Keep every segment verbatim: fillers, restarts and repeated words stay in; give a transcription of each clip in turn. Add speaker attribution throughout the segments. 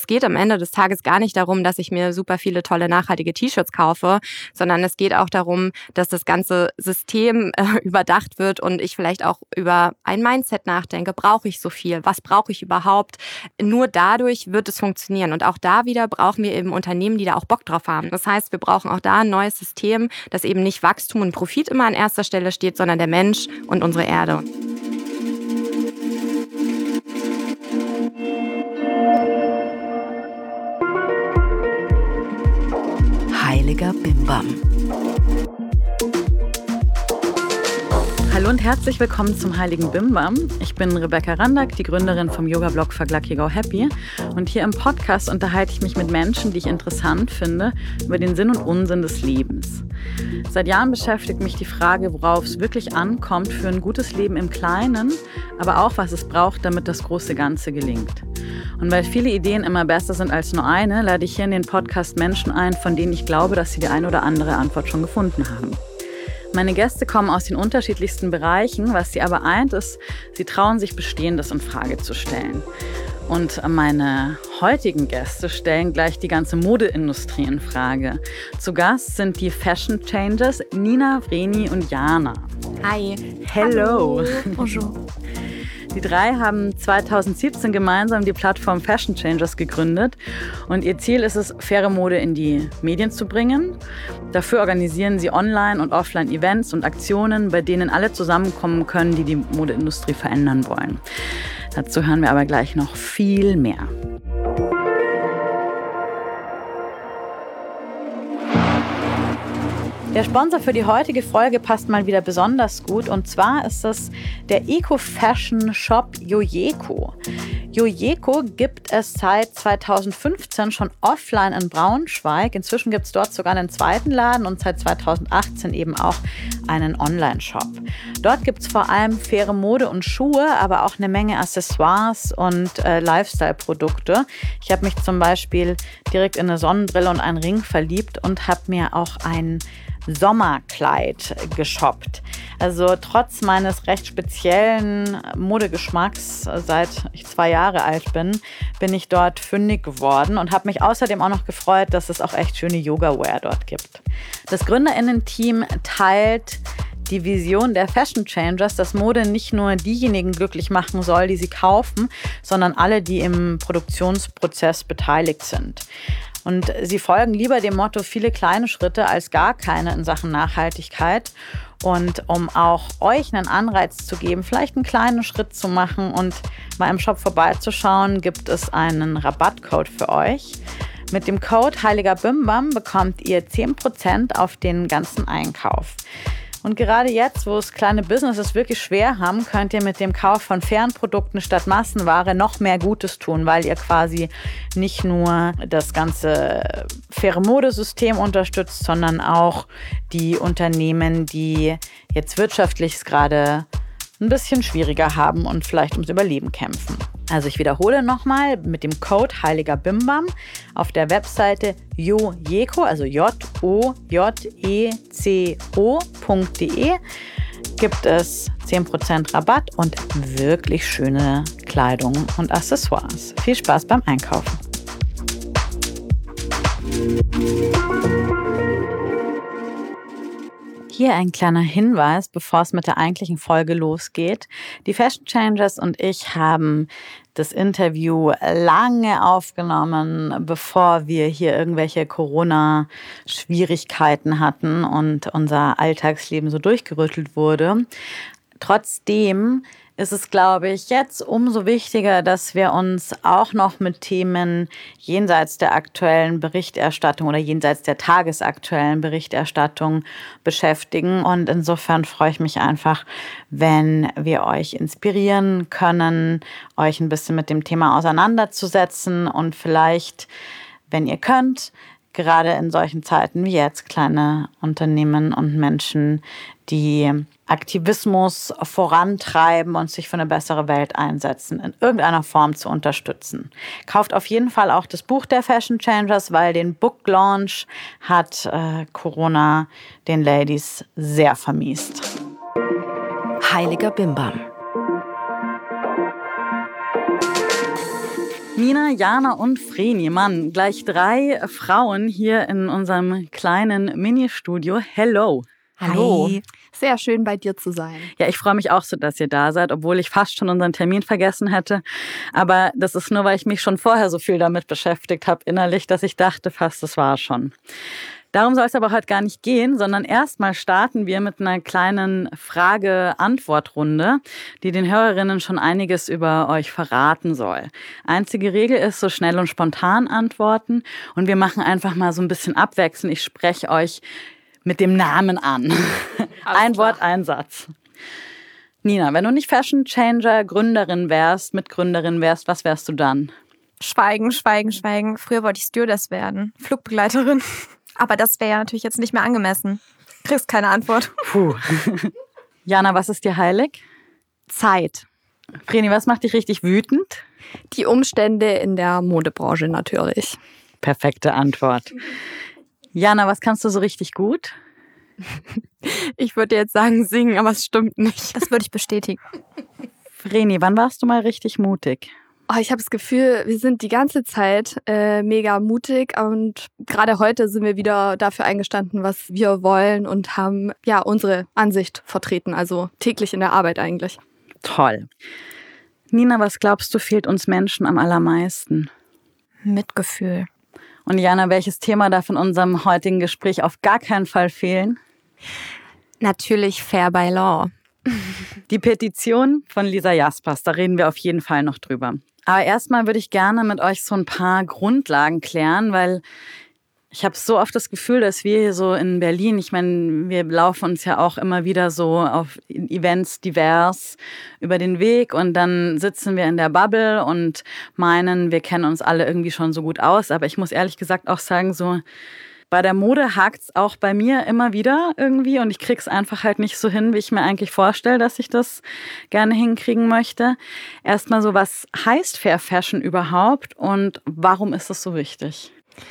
Speaker 1: Es geht am Ende des Tages gar nicht darum, dass ich mir super viele tolle nachhaltige T-Shirts kaufe, sondern es geht auch darum, dass das ganze System äh, überdacht wird und ich vielleicht auch über ein Mindset nachdenke. Brauche ich so viel? Was brauche ich überhaupt? Nur dadurch wird es funktionieren. Und auch da wieder brauchen wir eben Unternehmen, die da auch Bock drauf haben. Das heißt, wir brauchen auch da ein neues System, das eben nicht Wachstum und Profit immer an erster Stelle steht, sondern der Mensch und unsere Erde.
Speaker 2: Heiliger Bimbam. Hallo und herzlich willkommen zum Heiligen Bimbam. Ich bin Rebecca Randack, die Gründerin vom Yoga-Blog Fuck Lucky Go Happy. Und hier im Podcast unterhalte ich mich mit Menschen, die ich interessant finde, über den Sinn und Unsinn des Lebens. Seit Jahren beschäftigt mich die Frage, worauf es wirklich ankommt für ein gutes Leben im Kleinen, aber auch, was es braucht, damit das große Ganze gelingt. Und weil viele Ideen immer besser sind als nur eine, lade ich hier in den Podcast Menschen ein, von denen ich glaube, dass sie die ein oder andere Antwort schon gefunden haben. Meine Gäste kommen aus den unterschiedlichsten Bereichen, was sie aber eint, ist, sie trauen sich Bestehendes in Frage zu stellen. Und meine heutigen Gäste stellen gleich die ganze Modeindustrie in Frage. Zu Gast sind die Fashion Changers Nina, Vreni und Jana.
Speaker 1: Hi.
Speaker 2: Hello.
Speaker 1: Hallo. Bonjour.
Speaker 2: Die drei haben zweitausendsiebzehn gemeinsam die Plattform Fashion Changers gegründet und ihr Ziel ist es, faire Mode in die Medien zu bringen. Dafür organisieren sie Online- und Offline-Events und Aktionen, bei denen alle zusammenkommen können, die die Modeindustrie verändern wollen. Dazu hören wir aber gleich noch viel mehr. Der Sponsor für die heutige Folge passt mal wieder besonders gut und zwar ist es der Eco-Fashion-Shop Yoyeco. Yoyeco gibt es seit zweitausendfünfzehn schon offline in Braunschweig. Inzwischen gibt es dort sogar einen zweiten Laden und seit zweitausendachtzehn eben auch einen Online-Shop. Dort gibt es vor allem faire Mode und Schuhe, aber auch eine Menge Accessoires und äh, Lifestyle-Produkte. Ich habe mich zum Beispiel direkt in eine Sonnenbrille und einen Ring verliebt und habe mir auch ein Sommerkleid geshoppt. Also trotz meines recht speziellen Modegeschmacks, seit ich zwei Jahre alt bin, bin ich dort fündig geworden und habe mich außerdem auch noch gefreut, dass es auch echt schöne Yoga-Wear dort gibt. Das GründerInnen-Team teilt die Vision der Fashion Changers, dass Mode nicht nur diejenigen glücklich machen soll, die sie kaufen, sondern alle, die im Produktionsprozess beteiligt sind. Und sie folgen lieber dem Motto viele kleine Schritte als gar keine in Sachen Nachhaltigkeit. Und um auch euch einen Anreiz zu geben, vielleicht einen kleinen Schritt zu machen und mal im Shop vorbeizuschauen, gibt es einen Rabattcode für euch. Mit dem Code Heiliger Bimbam bekommt ihr zehn Prozent auf den ganzen Einkauf. Und gerade jetzt, wo es kleine Businesses wirklich schwer haben, könnt ihr mit dem Kauf von fairen Produkten statt Massenware noch mehr Gutes tun, weil ihr quasi nicht nur das ganze faire Modesystem unterstützt, sondern auch die Unternehmen, die jetzt wirtschaftlich es gerade ein bisschen schwieriger haben und vielleicht ums Überleben kämpfen. Also ich wiederhole nochmal, mit dem Code Heiliger Bimbam auf der Webseite Yoyeco, also J O J E C O Punkt de gibt es zehn Prozent Rabatt und wirklich schöne Kleidung und Accessoires. Viel Spaß beim Einkaufen. Hier ein kleiner Hinweis, bevor es mit der eigentlichen Folge losgeht. Die Fashion Changers und ich haben das Interview lange aufgenommen, bevor wir hier irgendwelche Corona-Schwierigkeiten hatten und unser Alltagsleben so durchgerüttelt wurde. Trotzdem ist es, glaube ich, jetzt umso wichtiger, dass wir uns auch noch mit Themen jenseits der aktuellen Berichterstattung oder jenseits der tagesaktuellen Berichterstattung beschäftigen. Und insofern freue ich mich einfach, wenn wir euch inspirieren können, euch ein bisschen mit dem Thema auseinanderzusetzen und vielleicht, wenn ihr könnt, gerade in solchen Zeiten wie jetzt kleine Unternehmen und Menschen, die Aktivismus vorantreiben und sich für eine bessere Welt einsetzen, in irgendeiner Form zu unterstützen. Kauft auf jeden Fall auch das Buch der Fashion Changers, weil den Book Launch hat äh, Corona den Ladies sehr vermiest.
Speaker 3: Heiliger Bimbam.
Speaker 2: Nina, Jana und Vreni, Mann, gleich drei Frauen hier in unserem kleinen Ministudio. Hello.
Speaker 3: Hallo. Hi. Sehr schön, bei dir zu sein.
Speaker 2: Ja, ich freue mich auch so, dass ihr da seid, obwohl ich fast schon unseren Termin vergessen hätte. Aber das ist nur, weil ich mich schon vorher so viel damit beschäftigt habe innerlich, dass ich dachte fast, das war schon. Darum soll es aber heute gar nicht gehen, sondern erstmal starten wir mit einer kleinen Frage-Antwort-Runde, die den Hörerinnen schon einiges über euch verraten soll. Einzige Regel ist, so schnell und spontan antworten und wir machen einfach mal so ein bisschen abwechselnd. Ich spreche euch mit dem Namen an. Ein Wort, ein Satz. Nina, wenn du nicht Fashion Changer, Gründerin wärst, Mitgründerin wärst, was wärst du dann?
Speaker 3: Schweigen, schweigen, schweigen. Früher wollte ich Stewardess werden, Flugbegleiterin. Aber das wäre ja natürlich jetzt nicht mehr angemessen. Kriegst keine Antwort.
Speaker 2: Puh. Jana, was ist dir heilig?
Speaker 1: Zeit.
Speaker 2: Vreni, was macht dich richtig wütend?
Speaker 3: Die Umstände in der Modebranche natürlich.
Speaker 2: Perfekte Antwort. Jana, was kannst du so richtig gut?
Speaker 3: Ich würde jetzt sagen singen, aber es stimmt nicht. Das würde ich bestätigen.
Speaker 2: Vreni, wann warst du mal richtig mutig?
Speaker 3: Oh, ich habe das Gefühl, wir sind die ganze Zeit äh, mega mutig und gerade heute sind wir wieder dafür eingestanden, was wir wollen und haben ja unsere Ansicht vertreten, also täglich in der Arbeit eigentlich.
Speaker 2: Toll. Nina, was glaubst du, fehlt uns Menschen am allermeisten?
Speaker 3: Mitgefühl.
Speaker 2: Und Jana, welches Thema darf in unserem heutigen Gespräch auf gar keinen Fall fehlen?
Speaker 1: Natürlich Fair by Law.
Speaker 2: Die Petition von Lisa Jaspers, da reden wir auf jeden Fall noch drüber. Aber erstmal würde ich gerne mit euch so ein paar Grundlagen klären, weil ich habe so oft das Gefühl, dass wir hier so in Berlin, ich meine, wir laufen uns ja auch immer wieder so auf Events divers über den Weg und dann sitzen wir in der Bubble und meinen, wir kennen uns alle irgendwie schon so gut aus. Aber ich muss ehrlich gesagt auch sagen, so bei der Mode hakt's auch bei mir immer wieder irgendwie und ich krieg's einfach halt nicht so hin, wie ich mir eigentlich vorstelle, dass ich das gerne hinkriegen möchte. Erstmal so, was heißt Fair Fashion überhaupt und warum ist das so wichtig?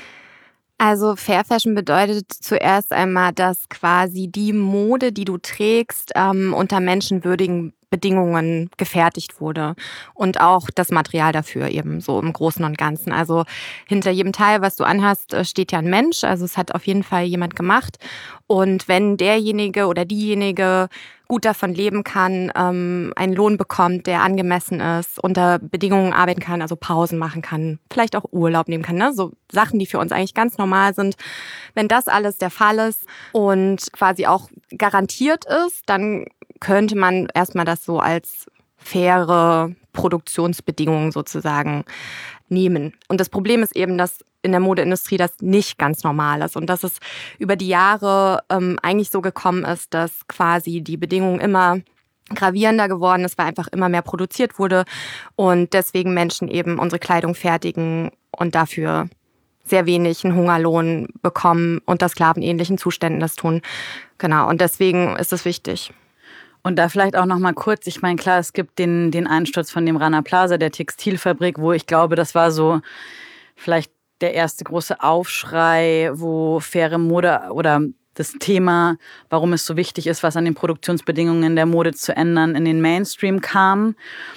Speaker 1: Also Fair Fashion bedeutet zuerst einmal, dass quasi die Mode, die du trägst, ähm, unter menschenwürdigen Bedingungen gefertigt wurde und auch das Material dafür eben so im Großen und Ganzen. Also hinter jedem Teil, was du anhast, steht ja ein Mensch. Also es hat auf jeden Fall jemand gemacht. Und wenn derjenige oder diejenige gut davon leben kann, ähm, einen Lohn bekommt, der angemessen ist, unter Bedingungen arbeiten kann, also Pausen machen kann, vielleicht auch Urlaub nehmen kann, ne? So Sachen, die für uns eigentlich ganz normal sind. Wenn das alles der Fall ist und quasi auch garantiert ist, dann könnte man erstmal das so als faire Produktionsbedingungen sozusagen nehmen. Und das Problem ist eben, dass in der Modeindustrie das nicht ganz normal ist und dass es über die Jahre ähm, eigentlich so gekommen ist, dass quasi die Bedingungen immer gravierender geworden ist, weil einfach immer mehr produziert wurde und deswegen Menschen eben unsere Kleidung fertigen und dafür sehr wenig einen Hungerlohn bekommen, unter sklavenähnlichen Zuständen das tun. Genau, und deswegen ist es wichtig.
Speaker 2: Und da vielleicht auch noch mal kurz, ich meine, klar, es gibt den, den Einsturz von dem Rana Plaza, der Textilfabrik, wo ich glaube, das war so vielleicht der erste große Aufschrei, wo faire Mode oder das Thema, warum es so wichtig ist, was an den Produktionsbedingungen der Mode zu ändern, in den Mainstream kam.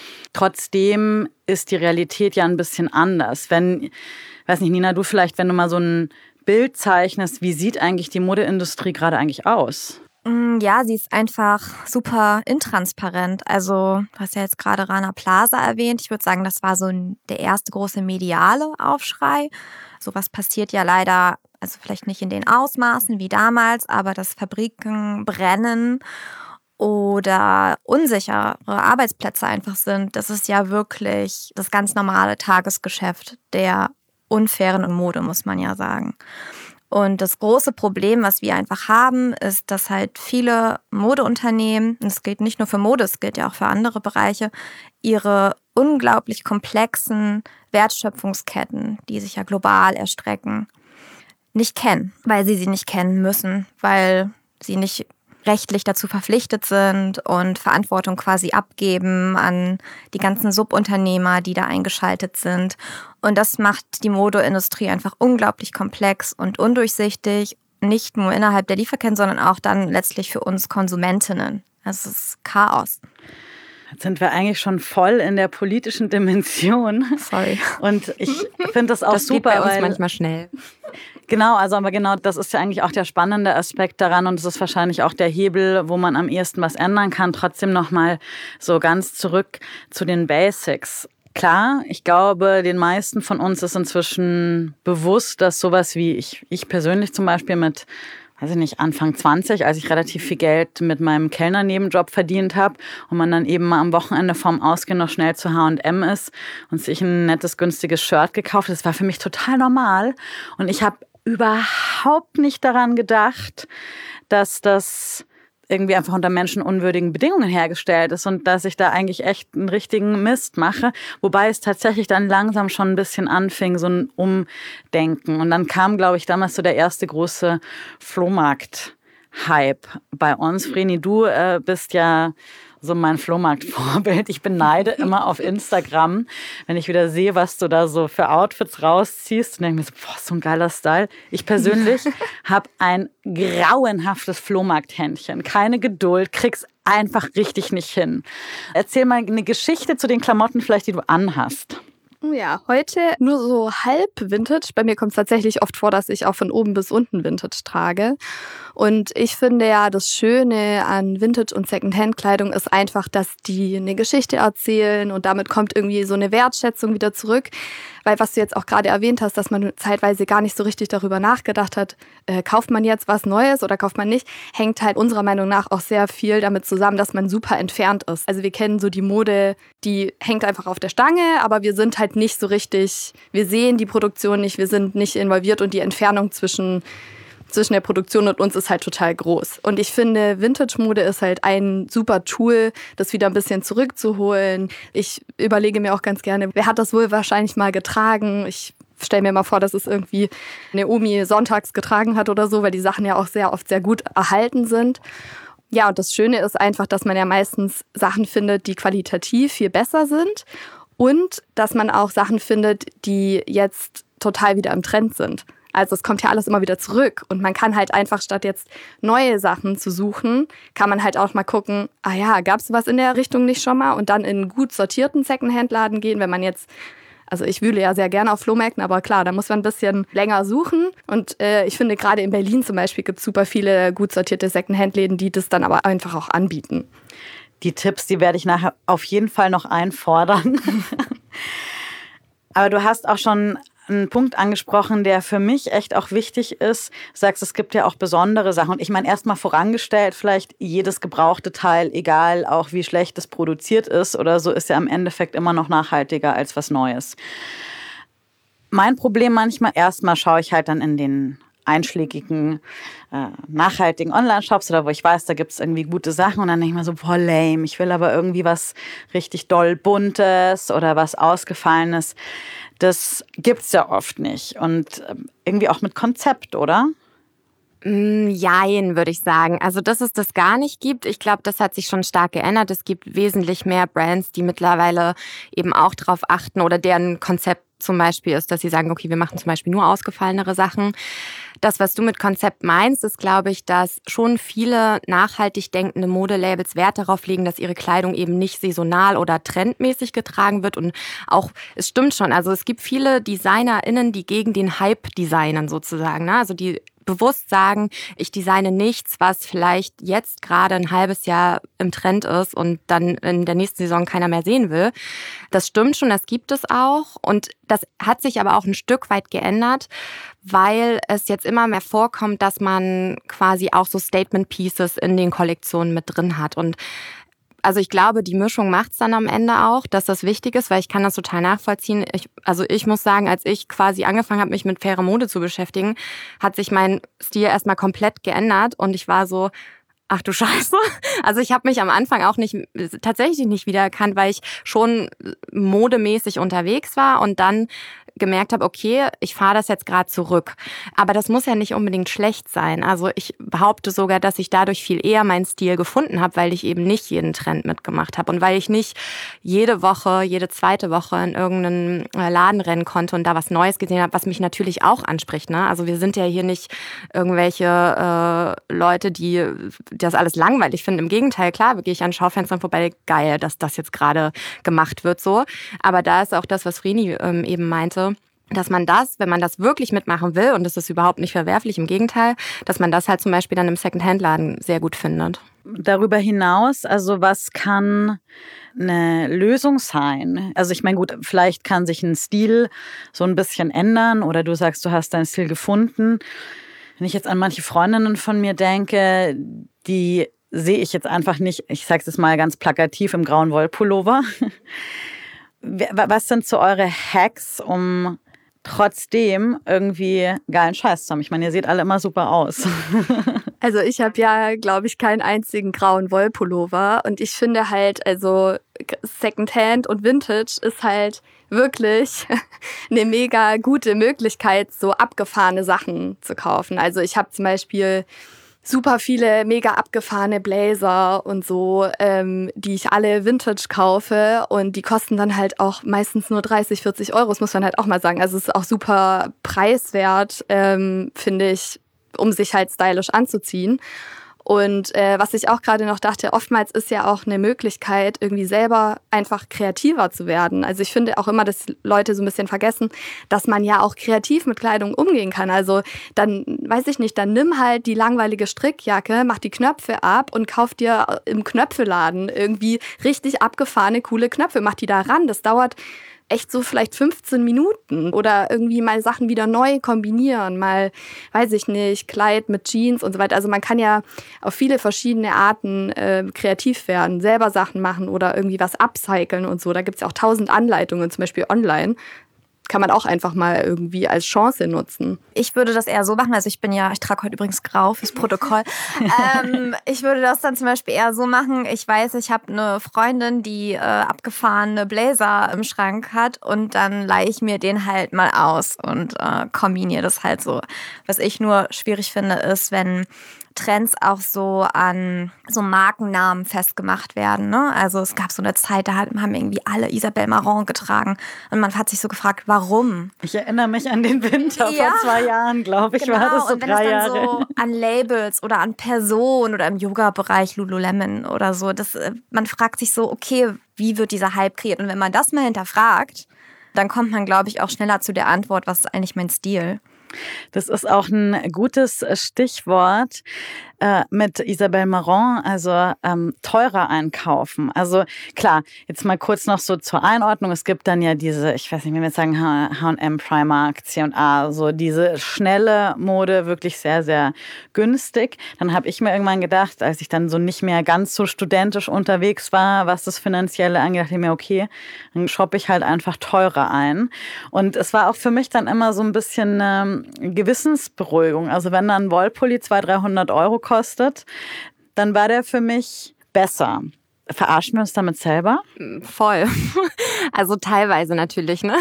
Speaker 2: Trotzdem ist die Realität ja ein bisschen anders. Wenn, weiß nicht, Nina, du vielleicht, wenn du mal so ein Bild zeichnest, wie sieht eigentlich die Modeindustrie gerade eigentlich aus?
Speaker 3: Ja, sie ist einfach super intransparent. Also, du hast ja jetzt gerade Rana Plaza erwähnt. Ich würde sagen, das war so der erste große mediale Aufschrei. Sowas passiert ja leider, also vielleicht nicht in den Ausmaßen wie damals, aber dass Fabriken brennen oder unsichere Arbeitsplätze einfach sind, das ist ja wirklich das ganz normale Tagesgeschäft der unfairen Mode, muss man ja sagen. Und das große Problem, was wir einfach haben, ist, dass halt viele Modeunternehmen, und es gilt nicht nur für Mode, es gilt ja auch für andere Bereiche, ihre unglaublich komplexen Wertschöpfungsketten, die sich ja global erstrecken, nicht kennen, weil sie sie nicht kennen müssen, weil sie nicht rechtlich dazu verpflichtet sind und Verantwortung quasi abgeben an die ganzen Subunternehmer, die da eingeschaltet sind. Und das macht die Modeindustrie einfach unglaublich komplex und undurchsichtig, nicht nur innerhalb der Lieferketten, sondern auch dann letztlich für uns Konsumentinnen. Das ist Chaos.
Speaker 2: Jetzt sind wir eigentlich schon voll in der politischen Dimension.
Speaker 3: Sorry.
Speaker 2: Und ich finde das auch
Speaker 1: das
Speaker 2: super,
Speaker 1: geht bei uns
Speaker 2: weil
Speaker 1: manchmal schnell.
Speaker 2: Genau, also aber genau das ist ja eigentlich auch der spannende Aspekt daran und es ist wahrscheinlich auch der Hebel, wo man am ehesten was ändern kann. Trotzdem nochmal so ganz zurück zu den Basics. Klar, ich glaube, den meisten von uns ist inzwischen bewusst, dass sowas wie ich, ich persönlich zum Beispiel mit weiß ich nicht, Anfang zwanzig, als ich relativ viel Geld mit meinem Kellnernebenjob verdient habe und man dann eben mal am Wochenende vorm Ausgehen noch schnell zu H und M ist und sich ein nettes, günstiges Shirt gekauft. Das war für mich total normal. Und ich habe überhaupt nicht daran gedacht, dass das irgendwie einfach unter menschenunwürdigen Bedingungen hergestellt ist und dass ich da eigentlich echt einen richtigen Mist mache. Wobei es tatsächlich dann langsam schon ein bisschen anfing, so ein Umdenken. Und dann kam, glaube ich, damals so der erste große Flohmarkt-Hype bei uns. Vreni, du äh, bist ja so mein Flohmarkt-Vorbild. Ich beneide immer auf Instagram, wenn ich wieder sehe, was du da so für Outfits rausziehst und denke mir so, boah, so ein geiler Style. Ich persönlich habe ein grauenhaftes Flohmarkthändchen. Keine Geduld, krieg's einfach richtig nicht hin. Erzähl mal eine Geschichte zu den Klamotten vielleicht, die du anhast.
Speaker 4: Ja, heute nur so halb Vintage. Bei mir kommt es tatsächlich oft vor, dass ich auch von oben bis unten Vintage trage. Und ich finde ja, das Schöne an Vintage- und Secondhand-Kleidung ist einfach, dass die eine Geschichte erzählen und damit kommt irgendwie so eine Wertschätzung wieder zurück. Weil was du jetzt auch gerade erwähnt hast, dass man zeitweise gar nicht so richtig darüber nachgedacht hat, äh, kauft man jetzt was Neues oder kauft man nicht, hängt halt unserer Meinung nach auch sehr viel damit zusammen, dass man super entfernt ist. Also wir kennen so die Mode, die hängt einfach auf der Stange, aber wir sind halt nicht so richtig, wir sehen die Produktion nicht, wir sind nicht involviert und die Entfernung zwischen zwischen der Produktion und uns ist halt total groß. Und ich finde, Vintage-Mode ist halt ein super Tool, das wieder ein bisschen zurückzuholen. Ich überlege mir auch ganz gerne, wer hat das wohl wahrscheinlich mal getragen? Ich stelle mir mal vor, dass es irgendwie eine Omi sonntags getragen hat oder so, weil die Sachen ja auch sehr oft sehr gut erhalten sind. Ja, und das Schöne ist einfach, dass man ja meistens Sachen findet, die qualitativ viel besser sind und dass man auch Sachen findet, die jetzt total wieder im Trend sind. Also es kommt ja alles immer wieder zurück und man kann halt einfach, statt jetzt neue Sachen zu suchen, kann man halt auch mal gucken, ah ja, gab es was in der Richtung nicht schon mal und dann in einen gut sortierten Secondhand-Laden gehen, wenn man jetzt, also ich wühle ja sehr gerne auf Flohmärkten, aber klar, da muss man ein bisschen länger suchen und äh, ich finde gerade in Berlin zum Beispiel gibt es super viele gut sortierte Secondhand-Läden, die das dann aber einfach auch anbieten.
Speaker 2: Die Tipps, die werde ich nachher auf jeden Fall noch einfordern. Aber du hast auch schon einen Punkt angesprochen, der für mich echt auch wichtig ist. Du sagst, es gibt ja auch besondere Sachen. Und ich meine, erstmal vorangestellt, vielleicht jedes gebrauchte Teil, egal auch wie schlecht es produziert ist oder so, ist ja im Endeffekt immer noch nachhaltiger als was Neues. Mein Problem manchmal, erstmal schaue ich halt dann in den einschlägigen, äh, nachhaltigen Online-Shops oder wo ich weiß, da gibt es irgendwie gute Sachen und dann denke ich mir so, boah, lame, ich will aber irgendwie was richtig doll Buntes oder was Ausgefallenes. Das gibt's ja oft nicht und irgendwie auch mit Konzept, oder?
Speaker 1: Jein, würde ich sagen. Also, dass es das gar nicht gibt, ich glaube, das hat sich schon stark geändert. Es gibt wesentlich mehr Brands, die mittlerweile eben auch darauf achten oder deren Konzept zum Beispiel ist, dass sie sagen, okay, wir machen zum Beispiel nur ausgefallenere Sachen. Das, was du mit Konzept meinst, ist, glaube ich, dass schon viele nachhaltig denkende Modelabels Wert darauf legen, dass ihre Kleidung eben nicht saisonal oder trendmäßig getragen wird. Und auch, es stimmt schon, also es gibt viele DesignerInnen, die gegen den Hype designen sozusagen, ne? Also die bewusst sagen, ich designe nichts, was vielleicht jetzt gerade ein halbes Jahr im Trend ist und dann in der nächsten Saison keiner mehr sehen will. Das stimmt schon, das gibt es auch. Und das hat sich aber auch ein Stück weit geändert, weil es jetzt immer mehr vorkommt, dass man quasi auch so Statement Pieces in den Kollektionen mit drin hat. Und also ich glaube, die Mischung macht's dann am Ende auch, dass das wichtig ist, weil ich kann das total nachvollziehen. Ich, also ich muss sagen, als ich quasi angefangen habe, mich mit fairer Mode zu beschäftigen, hat sich mein Stil erstmal komplett geändert und ich war so, ach du Scheiße. Also ich habe mich am Anfang auch nicht tatsächlich nicht wiedererkannt, weil ich schon modemäßig unterwegs war und dann gemerkt habe, okay, ich fahre das jetzt gerade zurück. Aber das muss ja nicht unbedingt schlecht sein. Also ich behaupte sogar, dass ich dadurch viel eher meinen Stil gefunden habe, weil ich eben nicht jeden Trend mitgemacht habe und weil ich nicht jede Woche, jede zweite Woche in irgendeinen Laden rennen konnte und da was Neues gesehen habe, was mich natürlich auch anspricht. Ne? Also wir sind ja hier nicht irgendwelche äh, Leute, die das alles langweilig finde. Im Gegenteil, klar, gehe ich an Schaufenstern vorbei, geil, dass das jetzt gerade gemacht wird so. Aber da ist auch das, was Vreni ähm, eben meinte, dass man das, wenn man das wirklich mitmachen will, und das ist überhaupt nicht verwerflich, im Gegenteil, dass man das halt zum Beispiel dann im Secondhand-Laden sehr gut findet.
Speaker 2: Darüber hinaus, also was kann eine Lösung sein? Also ich meine, gut, vielleicht kann sich ein Stil so ein bisschen ändern oder du sagst, du hast deinen Stil gefunden. Wenn ich jetzt an manche Freundinnen von mir denke, die sehe ich jetzt einfach nicht, ich sage es mal ganz plakativ, im grauen Wollpullover. Was sind so eure Hacks, um trotzdem irgendwie geilen Scheiß zu haben? Ich meine, ihr seht alle immer super aus.
Speaker 4: Also ich habe ja, glaube ich, keinen einzigen grauen Wollpullover und ich finde halt, also Secondhand und Vintage ist halt wirklich eine mega gute Möglichkeit, so abgefahrene Sachen zu kaufen. Also ich habe zum Beispiel super viele mega abgefahrene Blazer und so, ähm, die ich alle Vintage kaufe und die kosten dann halt auch meistens nur dreißig, vierzig Euro, das muss man halt auch mal sagen. Also es ist auch super preiswert, ähm, finde ich, um sich halt stylisch anzuziehen. Und äh, was ich auch gerade noch dachte, oftmals ist ja auch eine Möglichkeit, irgendwie selber einfach kreativer zu werden. Also ich finde auch immer, dass Leute so ein bisschen vergessen, dass man ja auch kreativ mit Kleidung umgehen kann. Also dann, weiß ich nicht, dann nimm halt die langweilige Strickjacke, mach die Knöpfe ab und kauf dir im Knöpfeladen irgendwie richtig abgefahrene, coole Knöpfe. Mach die da ran. Das dauert echt so vielleicht fünfzehn Minuten oder irgendwie mal Sachen wieder neu kombinieren, mal, weiß ich nicht, Kleid mit Jeans und so weiter. Also man kann ja auf viele verschiedene Arten äh, kreativ werden, selber Sachen machen oder irgendwie was upcyclen und so. Da gibt's ja auch tausend Anleitungen, zum Beispiel online. Kann man auch einfach mal irgendwie als Chance nutzen.
Speaker 3: Ich würde das eher so machen, also ich bin ja, ich trage heute übrigens grau fürs Protokoll. ähm, ich würde das dann zum Beispiel eher so machen, ich weiß, ich habe eine Freundin, die äh, abgefahrene Blazer im Schrank hat und dann leihe ich mir den halt mal aus und äh, kombiniere das halt so. Was ich nur schwierig finde, ist, wenn Trends auch so an so Markennamen festgemacht werden. Ne? Also es gab so eine Zeit, da haben irgendwie alle Isabelle Marant getragen und man hat sich so gefragt, warum?
Speaker 2: Ich erinnere mich an den Winter
Speaker 3: ja.
Speaker 2: vor zwei Jahren, glaube ich,
Speaker 3: genau.
Speaker 2: war das so
Speaker 3: und wenn
Speaker 2: drei
Speaker 3: es dann
Speaker 2: Jahre.
Speaker 3: so an Labels oder an Personen oder im Yoga-Bereich Lululemon oder so, das, man fragt sich so, okay, wie wird dieser Hype kreiert? Und wenn man das mal hinterfragt, dann kommt man, glaube ich, auch schneller zu der Antwort, was ist eigentlich mein Stil?
Speaker 2: Das ist auch ein gutes Stichwort äh, mit Isabelle Marant, also ähm, teurer einkaufen. Also klar, jetzt mal kurz noch so zur Einordnung. Es gibt dann ja diese, ich weiß nicht, wie wir jetzt sagen, H und M, Primark, C und A, so diese schnelle Mode, wirklich sehr, sehr günstig. Dann habe ich mir irgendwann gedacht, als ich dann so nicht mehr ganz so studentisch unterwegs war, was das Finanzielle angeht, dachte ich mir, okay, dann shoppe ich halt einfach teurer ein. Und es war auch für mich dann immer so ein bisschen ähm, Gewissensberuhigung. Also wenn dann ein Wollpulli zweihundert, dreihundert Euro kostet, dann war der für mich besser. Verarschen wir uns damit selber?
Speaker 1: Voll. Also teilweise natürlich, ne?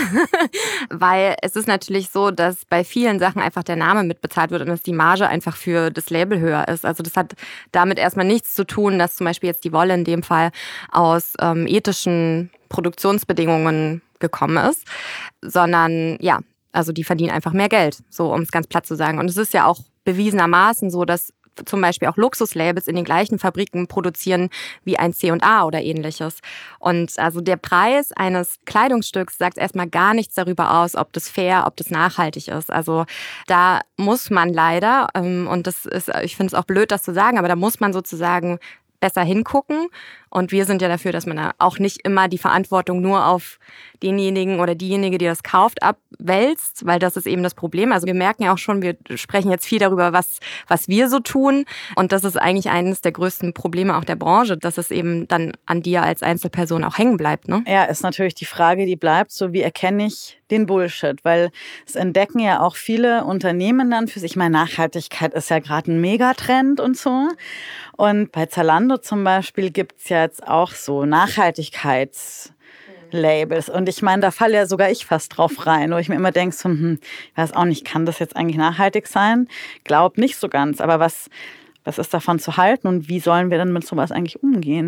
Speaker 1: Weil es ist natürlich so, dass bei vielen Sachen einfach der Name mitbezahlt wird und dass die Marge einfach für das Label höher ist. Also das hat damit erstmal nichts zu tun, dass zum Beispiel jetzt die Wolle in dem Fall aus ähm, ethischen Produktionsbedingungen gekommen ist, sondern ja, also die verdienen einfach mehr Geld, so um es ganz platt zu sagen. Und es ist ja auch bewiesenermaßen so, dass zum Beispiel auch Luxuslabels in den gleichen Fabriken produzieren wie ein C und A oder ähnliches. Und also der Preis eines Kleidungsstücks sagt erstmal gar nichts darüber aus, ob das fair, ob das nachhaltig ist. Also da muss man leider, und das ist, ich finde es auch blöd, das zu sagen, aber da muss man sozusagen besser hingucken. Und wir sind ja dafür, dass man da auch nicht immer die Verantwortung nur auf denjenigen oder diejenige, die das kauft, abwälzt, weil das ist eben das Problem. Also wir merken ja auch schon, wir sprechen jetzt viel darüber, was, was wir so tun. Und das ist eigentlich eines der größten Probleme auch der Branche, dass es eben dann an dir als Einzelperson auch hängen bleibt. Ne?
Speaker 2: Ja, ist natürlich die Frage, die bleibt, so wie erkenne ich den Bullshit? Weil es entdecken ja auch viele Unternehmen dann für sich. Ich meine, Nachhaltigkeit ist ja gerade ein Megatrend und so. Und bei Zalando zum Beispiel gibt es ja jetzt auch so Nachhaltigkeitslabels. Und ich meine, da falle ja sogar ich fast drauf rein, wo ich mir immer denke, so, hm, ich weiß auch nicht, kann das jetzt eigentlich nachhaltig sein? Glaub nicht so ganz. Aber was, was ist davon zu halten und wie sollen wir dann mit sowas eigentlich umgehen?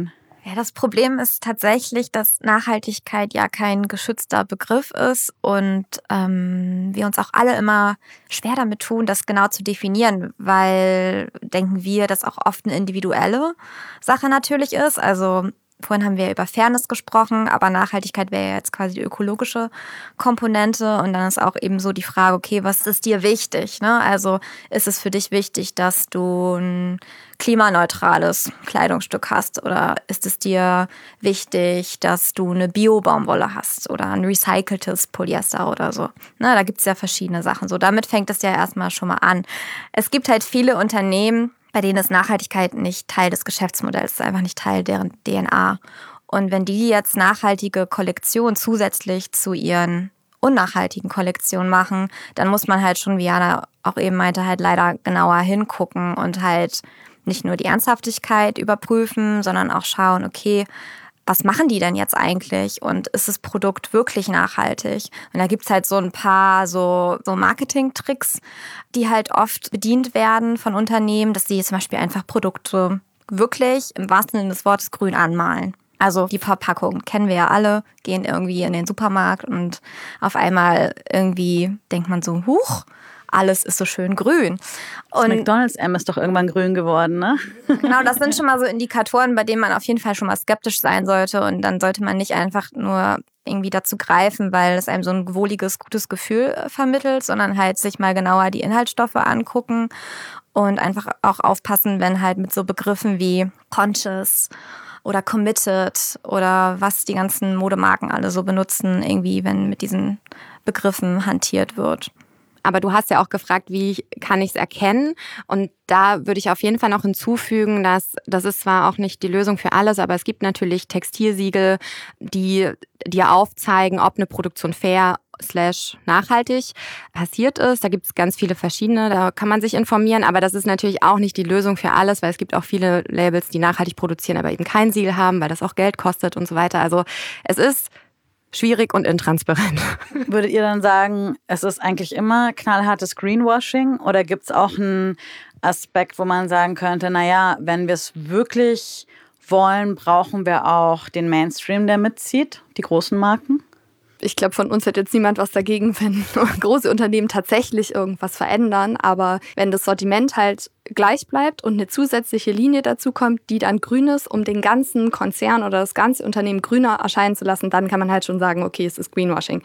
Speaker 3: Ja, das Problem ist tatsächlich, dass Nachhaltigkeit ja kein geschützter Begriff ist und ähm, wir uns auch alle immer schwer damit tun, das genau zu definieren, weil denken wir, dass auch oft eine individuelle Sache natürlich ist. Also vorhin haben wir über Fairness gesprochen, aber Nachhaltigkeit wäre ja jetzt quasi die ökologische Komponente und dann ist auch eben so die Frage, okay, was ist dir wichtig? Ne? Also ist es für dich wichtig, dass du ein klimaneutrales Kleidungsstück hast oder ist es dir wichtig, dass du eine Bio-Baumwolle hast oder ein recyceltes Polyester oder so? Na, da gibt es ja verschiedene Sachen. So, damit fängt es ja erstmal schon mal an. Es gibt halt viele Unternehmen, bei denen ist Nachhaltigkeit nicht Teil des Geschäftsmodells, ist einfach nicht Teil deren D N A. Und wenn die jetzt nachhaltige Kollektionen zusätzlich zu ihren unnachhaltigen Kollektionen machen, dann muss man halt schon, wie Jana auch eben meinte, halt leider genauer hingucken und halt nicht nur die Ernsthaftigkeit überprüfen, sondern auch schauen, okay, was machen die denn jetzt eigentlich und ist das Produkt wirklich nachhaltig? Und da gibt's halt so ein paar so, so Marketing-Tricks, die halt oft bedient werden von Unternehmen, dass sie zum Beispiel einfach Produkte wirklich im wahrsten Sinne des Wortes grün anmalen. Also die Verpackung kennen wir ja alle, gehen irgendwie in den Supermarkt und auf einmal irgendwie denkt man so, huch, alles ist so schön grün.
Speaker 2: Das
Speaker 3: Und
Speaker 2: McDonald's-M ist doch irgendwann grün geworden, ne?
Speaker 3: genau, das sind schon mal so Indikatoren, bei denen man auf jeden Fall schon mal skeptisch sein sollte. Und dann sollte man nicht einfach nur irgendwie dazu greifen, weil es einem so ein wohliges, gutes Gefühl vermittelt, sondern halt sich mal genauer die Inhaltsstoffe angucken und einfach auch aufpassen, wenn halt mit so Begriffen wie conscious oder committed oder was die ganzen Modemarken alle so benutzen, irgendwie, wenn mit diesen Begriffen hantiert wird.
Speaker 1: Aber du hast ja auch gefragt, wie kann ich es erkennen? Und da würde ich auf jeden Fall noch hinzufügen, dass das ist zwar auch nicht die Lösung für alles, aber es gibt natürlich Textilsiegel, die dir aufzeigen, ob eine Produktion fair slash nachhaltig passiert ist. Da gibt es ganz viele verschiedene, da kann man sich informieren, aber das ist natürlich auch nicht die Lösung für alles, weil es gibt auch viele Labels, die nachhaltig produzieren, aber eben kein Siegel haben, weil das auch Geld kostet und so weiter. Also es ist schwierig und intransparent.
Speaker 2: Würdet ihr dann sagen, es ist eigentlich immer knallhartes Greenwashing oder gibt es auch einen Aspekt, wo man sagen könnte, naja, wenn wir es wirklich wollen, brauchen wir auch den Mainstream, der mitzieht, die großen Marken?
Speaker 4: Ich glaube, von uns hat jetzt niemand was dagegen, wenn große Unternehmen tatsächlich irgendwas verändern. Aber wenn das Sortiment halt gleich bleibt und eine zusätzliche Linie dazu kommt, die dann grün ist, um den ganzen Konzern oder das ganze Unternehmen grüner erscheinen zu lassen, dann kann man halt schon sagen, okay, es ist Greenwashing.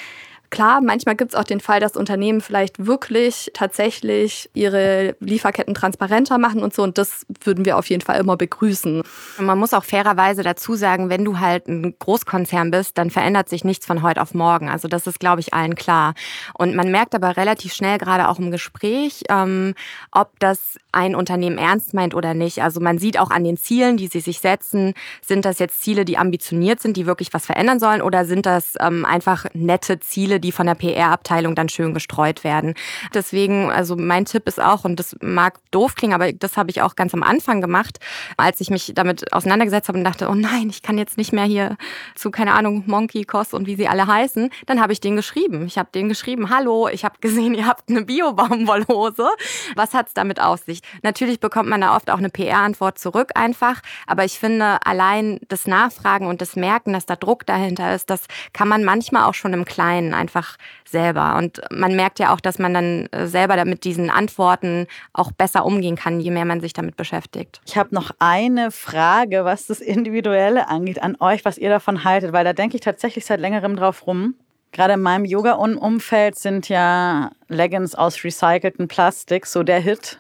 Speaker 4: Klar, manchmal gibt es auch den Fall, dass Unternehmen vielleicht wirklich tatsächlich ihre Lieferketten transparenter machen und so. Und das würden wir auf jeden Fall immer begrüßen.
Speaker 1: Und man muss auch fairerweise dazu sagen, wenn du halt ein Großkonzern bist, dann verändert sich nichts von heute auf morgen. Also das ist, glaube ich, allen klar. Und man merkt aber relativ schnell, gerade auch im Gespräch, ähm, ob das ein Unternehmen ernst meint oder nicht. Also man sieht auch an den Zielen, die sie sich setzen, sind das jetzt Ziele, die ambitioniert sind, die wirklich was verändern sollen, oder sind das ähm, einfach nette Ziele, die von der P R-Abteilung dann schön gestreut werden. Deswegen, also mein Tipp ist auch, und das mag doof klingen, aber das habe ich auch ganz am Anfang gemacht, als ich mich damit auseinandergesetzt habe und dachte, oh nein, ich kann jetzt nicht mehr hier zu, keine Ahnung, Monkey, Cos und wie sie alle heißen. Dann habe ich denen geschrieben. Ich habe denen geschrieben, hallo, ich habe gesehen, ihr habt eine Bio-Baumwollhose. Was hat's damit auf sich? Natürlich bekommt man da oft auch eine P R-Antwort zurück einfach, aber ich finde, allein das Nachfragen und das Merken, dass da Druck dahinter ist, das kann man manchmal auch schon im Kleinen einfach selber. Und man merkt ja auch, dass man dann selber mit diesen Antworten auch besser umgehen kann, je mehr man sich damit beschäftigt.
Speaker 2: Ich habe noch eine Frage, was das Individuelle angeht, an euch, was ihr davon haltet, weil da denke ich tatsächlich seit längerem drauf rum. Gerade in meinem Yoga-Umfeld sind ja Leggings aus recyceltem Plastik so der Hit.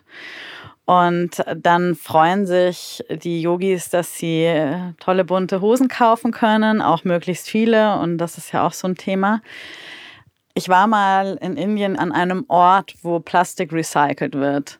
Speaker 2: Und dann freuen sich die Yogis, dass sie tolle bunte Hosen kaufen können, auch möglichst viele. Und das ist ja auch so ein Thema. Ich war mal in Indien an einem Ort, wo Plastik recycelt wird.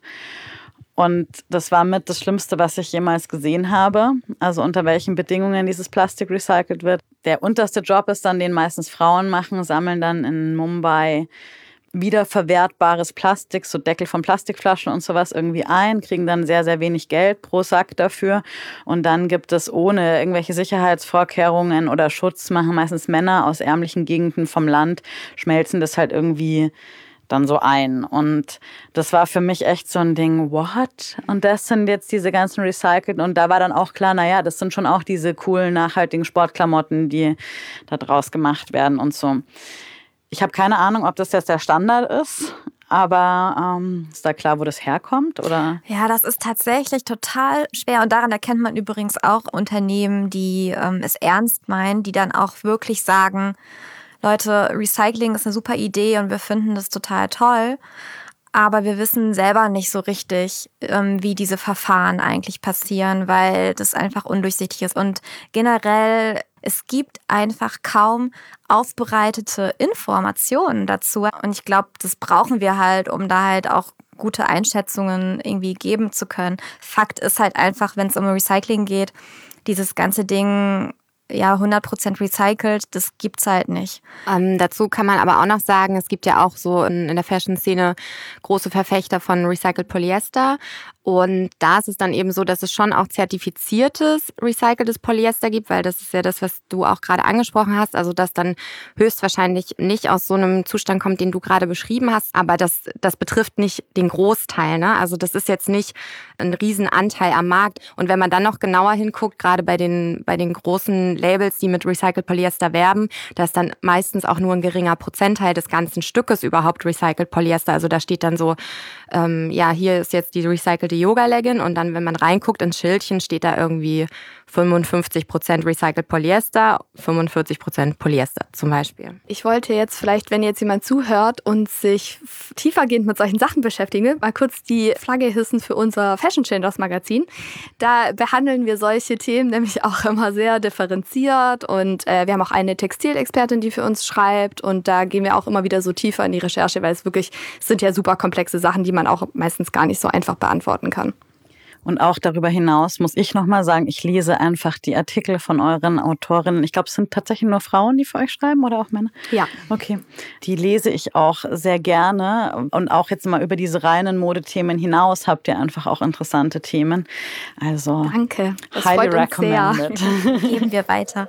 Speaker 2: Und das war mit das Schlimmste, was ich jemals gesehen habe. Also unter welchen Bedingungen dieses Plastik recycelt wird. Der unterste Job ist dann, den meistens Frauen machen, sammeln dann in Mumbai wiederverwertbares Plastik, so Deckel von Plastikflaschen und sowas irgendwie ein, kriegen dann sehr, sehr wenig Geld pro Sack dafür. Und dann gibt es ohne irgendwelche Sicherheitsvorkehrungen oder Schutz, machen meistens Männer aus ärmlichen Gegenden vom Land, schmelzen das halt irgendwie dann so ein. Und das war für mich echt so ein Ding, what? Und das sind jetzt diese ganzen recycelten. Und da war dann auch klar, naja, das sind schon auch diese coolen, nachhaltigen Sportklamotten, die da draus gemacht werden und so. Ich habe keine Ahnung, ob das jetzt der Standard ist. Aber ähm, ist da klar, wo das herkommt, oder?
Speaker 3: Ja, das ist tatsächlich total schwer. Und daran erkennt man übrigens auch Unternehmen, die ähm, es ernst meinen, die dann auch wirklich sagen, Leute, Recycling ist eine super Idee und wir finden das total toll. Aber wir wissen selber nicht so richtig, ähm, wie diese Verfahren eigentlich passieren, weil das einfach undurchsichtig ist. Und generell, es gibt einfach kaum aufbereitete Informationen dazu. Und ich glaube, das brauchen wir halt, um da halt auch gute Einschätzungen irgendwie geben zu können. Fakt ist halt einfach, wenn es um Recycling geht, dieses ganze Ding, ja, hundert Prozent recycelt, das gibt's halt nicht.
Speaker 1: Ähm, dazu kann man aber auch noch sagen, es gibt ja auch so in, in der Fashion-Szene große Verfechter von Recycled Polyester. Und da ist es dann eben so, dass es schon auch zertifiziertes, recyceltes Polyester gibt, weil das ist ja das, was du auch gerade angesprochen hast. Also das dann höchstwahrscheinlich nicht aus so einem Zustand kommt, den du gerade beschrieben hast. Aber das, das betrifft nicht den Großteil, ne? Also das ist jetzt nicht ein Riesenanteil am Markt. Und wenn man dann noch genauer hinguckt, gerade bei den, bei den großen Labels, die mit Recycled Polyester werben, da ist dann meistens auch nur ein geringer Prozentteil des ganzen Stückes überhaupt Recycled Polyester. Also da steht dann so, ähm, ja, hier ist jetzt die recycelte Yoga-Leggin und dann, wenn man reinguckt ins Schildchen, steht da irgendwie fünfundfünfzig Prozent Recycled Polyester, fünfundvierzig Prozent Polyester zum Beispiel.
Speaker 4: Ich wollte jetzt vielleicht, wenn jetzt jemand zuhört und sich tiefergehend mit solchen Sachen beschäftigen will, mal kurz die Flagge hissen für unser Fashion Changers Magazin. Da behandeln wir solche Themen nämlich auch immer sehr differenziert und äh, wir haben auch eine Textilexpertin, die für uns schreibt und da gehen wir auch immer wieder so tiefer in die Recherche, weil es wirklich, es sind ja super komplexe Sachen, die man auch meistens gar nicht so einfach beantworten kann.
Speaker 2: Und auch darüber hinaus muss ich nochmal sagen, ich lese einfach die Artikel von euren Autorinnen. Ich glaube, es sind tatsächlich nur Frauen, die für euch schreiben oder auch Männer?
Speaker 4: Ja.
Speaker 2: Okay. Die lese ich auch sehr gerne. Und auch jetzt mal über diese reinen Modethemen hinaus habt ihr einfach auch interessante Themen. Also,
Speaker 4: danke. Das
Speaker 2: highly
Speaker 4: freut uns
Speaker 2: recommended.
Speaker 3: Sehr. Geben wir weiter.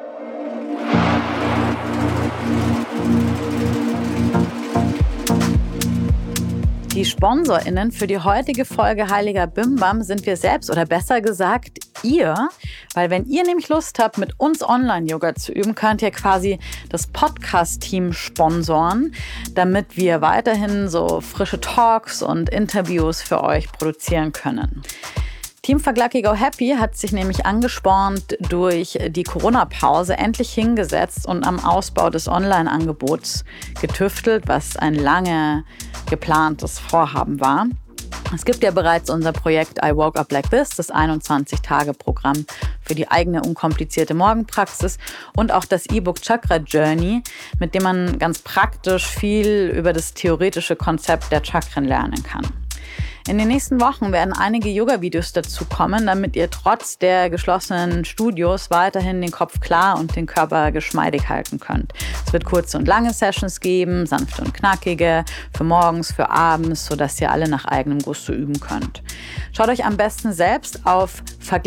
Speaker 2: Die SponsorInnen für die heutige Folge Heiliger Bimbam sind wir selbst oder besser gesagt ihr, weil wenn ihr nämlich Lust habt, mit uns Online-Yoga zu üben, könnt ihr quasi das Podcast-Team sponsoren, damit wir weiterhin so frische Talks und Interviews für euch produzieren können. Team Fuck Lucky Go Happy hat sich nämlich angespornt durch die Corona-Pause endlich hingesetzt und am Ausbau des Online-Angebots getüftelt, was ein lange geplantes Vorhaben war. Es gibt ja bereits unser Projekt I Woke Up Like This, das einundzwanzig-Tage-Programm für die eigene unkomplizierte Morgenpraxis und auch das E-Book Chakra Journey, mit dem man ganz praktisch viel über das theoretische Konzept der Chakren lernen kann. In den nächsten Wochen werden einige Yoga-Videos dazu kommen, damit ihr trotz der geschlossenen Studios weiterhin den Kopf klar und den Körper geschmeidig halten könnt. Es wird kurze und lange Sessions geben, sanfte und knackige, für morgens, für abends, sodass ihr alle nach eigenem Gusto üben könnt. Schaut euch am besten selbst auf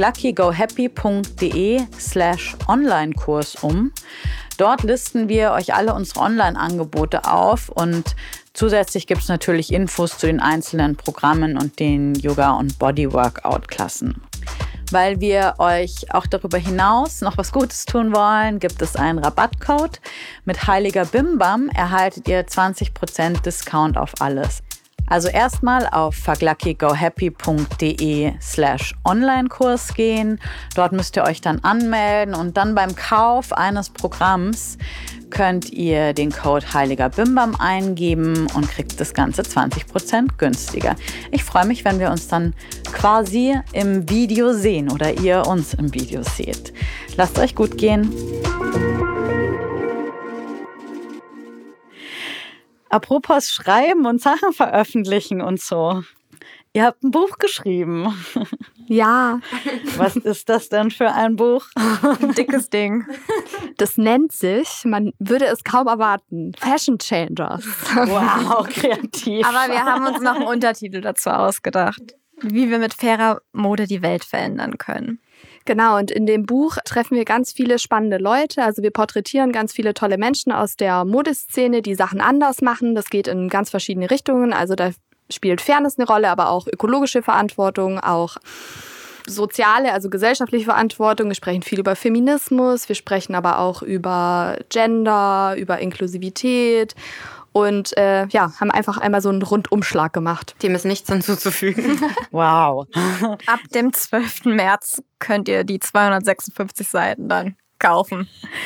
Speaker 2: fuckluckygohappy.de slash Online-Kurs um. Dort listen wir euch alle unsere Online-Angebote auf und zusätzlich gibt es natürlich Infos zu den einzelnen Programmen und den Yoga- und Body-Workout-Klassen. Weil wir euch auch darüber hinaus noch was Gutes tun wollen, gibt es einen Rabattcode. Mit Heiliger Bimbam erhaltet ihr zwanzig Prozent Discount auf alles. Also erstmal auf fuckluckygohappy.de slash Online-Kurs gehen. Dort müsst ihr euch dann anmelden und dann beim Kauf eines Programms könnt ihr den Code Heiliger Bimbam eingeben und kriegt das Ganze zwanzig Prozent günstiger. Ich freue mich, wenn wir uns dann quasi im Video sehen oder ihr uns im Video seht. Lasst euch gut gehen. Apropos Schreiben und Sachen veröffentlichen und so. Ihr habt ein Buch geschrieben.
Speaker 4: Ja.
Speaker 2: Was ist das denn für ein Buch?
Speaker 3: Ein dickes Ding.
Speaker 4: Das nennt sich, man würde es kaum erwarten, Fashion Changers.
Speaker 2: Wow, kreativ.
Speaker 3: Aber wir haben uns noch einen Untertitel dazu ausgedacht. Wie wir mit fairer Mode die Welt verändern können.
Speaker 4: Genau, und in dem Buch treffen wir ganz viele spannende Leute. Also wir porträtieren ganz viele tolle Menschen aus der Modeszene, die Sachen anders machen. Das geht in ganz verschiedene Richtungen. Also da spielt Fairness eine Rolle, aber auch ökologische Verantwortung, auch soziale, also gesellschaftliche Verantwortung. Wir sprechen viel über Feminismus, wir sprechen aber auch über Gender, über Inklusivität. Und äh, ja, haben einfach einmal so einen Rundumschlag gemacht.
Speaker 1: Dem ist nichts hinzuzufügen.
Speaker 2: Wow.
Speaker 3: Ab dem zwölften März könnt ihr die zweihundertsechsundfünfzig Seiten dann kaufen.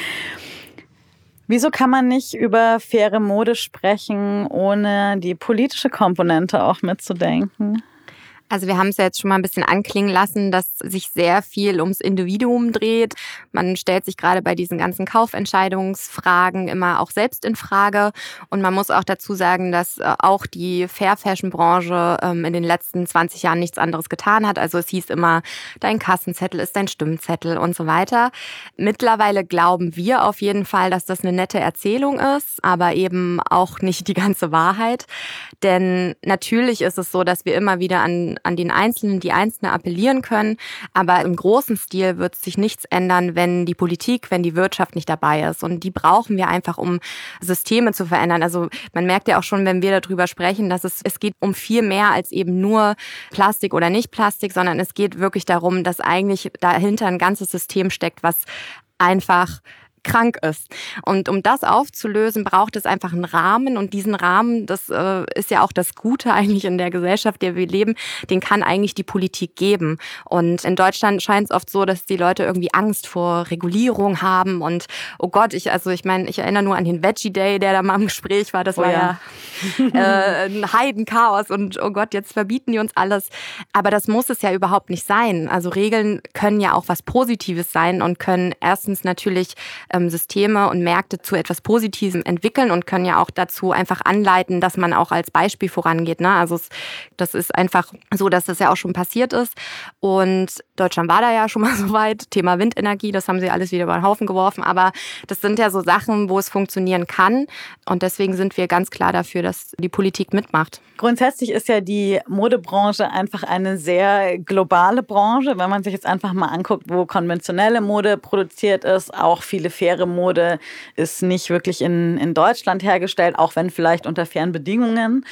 Speaker 2: Wieso kann man nicht über faire Mode sprechen, ohne die politische Komponente auch mitzudenken?
Speaker 1: Also wir haben es ja jetzt schon mal ein bisschen anklingen lassen, dass sich sehr viel ums Individuum dreht. Man stellt sich gerade bei diesen ganzen Kaufentscheidungsfragen immer auch selbst in Frage. Und man muss auch dazu sagen, dass auch die Fair-Fashion-Branche in den letzten zwanzig Jahren nichts anderes getan hat. Also es hieß immer, dein Kassenzettel ist dein Stimmzettel und so weiter. Mittlerweile glauben wir auf jeden Fall, dass das eine nette Erzählung ist, aber eben auch nicht die ganze Wahrheit. Denn natürlich ist es so, dass wir immer wieder an an den Einzelnen, die Einzelne appellieren können. Aber im großen Stil wird sich nichts ändern, wenn die Politik, wenn die Wirtschaft nicht dabei ist. Und die brauchen wir einfach, um Systeme zu verändern. Also man merkt ja auch schon, wenn wir darüber sprechen, dass es, es geht um viel mehr als eben nur Plastik oder nicht Plastik, sondern es geht wirklich darum, dass eigentlich dahinter ein ganzes System steckt, was einfach krank ist. Und um das aufzulösen, braucht es einfach einen Rahmen. Und diesen Rahmen, das äh, ist ja auch das Gute eigentlich in der Gesellschaft, in der wir leben, den kann eigentlich die Politik geben. Und in Deutschland scheint es oft so, dass die Leute irgendwie Angst vor Regulierung haben. Und oh Gott, ich also ich meine, ich erinnere nur an den Veggie Day, der da mal im Gespräch war. Das oh war ja, ja äh, ein Heidenchaos. Und oh Gott, jetzt verbieten die uns alles. Aber das muss es ja überhaupt nicht sein. Also Regeln können ja auch was Positives sein und können erstens natürlich Systeme und Märkte zu etwas Positivem entwickeln und können ja auch dazu einfach anleiten, dass man auch als Beispiel vorangeht. Ne? Also es, das ist einfach so, dass das ja auch schon passiert ist. Und Deutschland war da ja schon mal so weit. Thema Windenergie, das haben sie alles wieder über den Haufen geworfen. Aber das sind ja so Sachen, wo es funktionieren kann. Und deswegen sind wir ganz klar dafür, dass die Politik mitmacht.
Speaker 2: Grundsätzlich ist ja die Modebranche einfach eine sehr globale Branche. Wenn man sich jetzt einfach mal anguckt, wo konventionelle Mode produziert ist, auch viele faire Mode ist nicht wirklich in, in Deutschland hergestellt, auch wenn vielleicht unter fairen Bedingungen.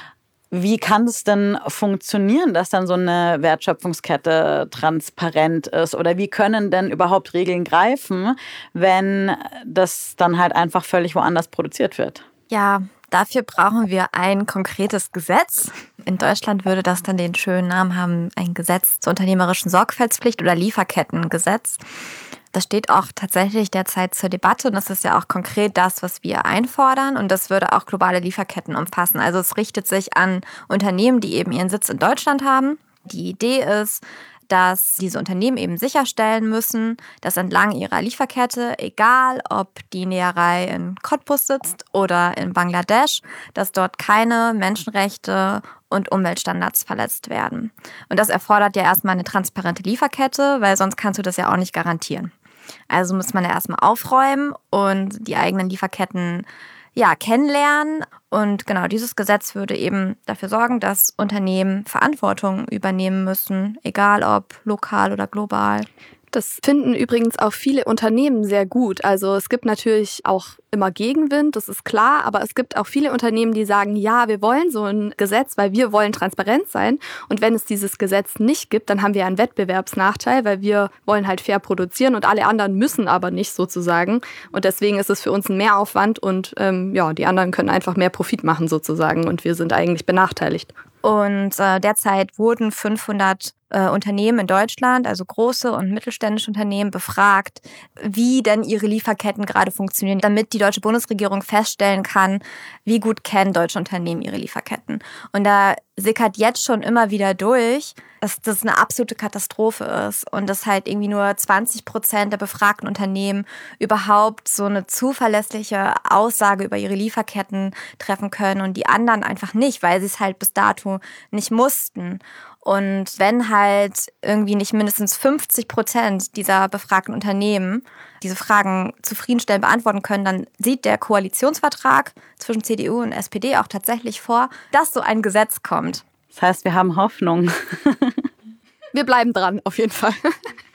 Speaker 2: Wie kann es denn funktionieren, dass dann so eine Wertschöpfungskette transparent ist? Oder wie können denn überhaupt Regeln greifen, wenn das dann halt einfach völlig woanders produziert wird?
Speaker 3: Ja, dafür brauchen wir ein konkretes Gesetz. In Deutschland würde das dann den schönen Namen haben, ein Gesetz zur unternehmerischen Sorgfaltspflicht oder Lieferkettengesetz. Das steht auch tatsächlich derzeit zur Debatte und das ist ja auch konkret das, was wir einfordern und das würde auch globale Lieferketten umfassen. Also es richtet sich an Unternehmen, die eben ihren Sitz in Deutschland haben. Die Idee ist, dass diese Unternehmen eben sicherstellen müssen, dass entlang ihrer Lieferkette, egal ob die Näherei in Cottbus sitzt oder in Bangladesch, dass dort keine Menschenrechte und Umweltstandards verletzt werden. Und das erfordert ja erstmal eine transparente Lieferkette, weil sonst kannst du das ja auch nicht garantieren. Also muss man ja erstmal aufräumen und die eigenen Lieferketten ja, kennenlernen. Und genau dieses Gesetz würde eben dafür sorgen, dass Unternehmen Verantwortung übernehmen müssen, egal ob lokal oder global.
Speaker 4: Das finden übrigens auch viele Unternehmen sehr gut. Also es gibt natürlich auch immer Gegenwind, das ist klar, aber es gibt auch viele Unternehmen, die sagen, ja, wir wollen so ein Gesetz, weil wir wollen transparent sein. Und wenn es dieses Gesetz nicht gibt, dann haben wir einen Wettbewerbsnachteil, weil wir wollen halt fair produzieren und alle anderen müssen aber nicht sozusagen. Und deswegen ist es für uns ein Mehraufwand und ähm, ja, die anderen können einfach mehr Profit machen sozusagen und wir sind eigentlich benachteiligt.
Speaker 3: Und äh, derzeit wurden fünfhundert äh, Unternehmen in Deutschland, also große und mittelständische Unternehmen, befragt, wie denn ihre Lieferketten gerade funktionieren, damit die deutsche Bundesregierung feststellen kann, wie gut kennen deutsche Unternehmen ihre Lieferketten. Und da sickert jetzt schon immer wieder durch, dass das eine absolute Katastrophe ist und dass halt irgendwie nur zwanzig Prozent der befragten Unternehmen überhaupt so eine zuverlässliche Aussage über ihre Lieferketten treffen können und die anderen einfach nicht, weil sie es halt bis dato nicht mussten. Und wenn halt irgendwie nicht mindestens fünfzig Prozent dieser befragten Unternehmen diese Fragen zufriedenstellend beantworten können, dann sieht der Koalitionsvertrag zwischen C D U und S P D auch tatsächlich vor, dass so ein Gesetz kommt.
Speaker 2: Das heißt, wir haben Hoffnung.
Speaker 4: Wir bleiben dran, auf jeden Fall.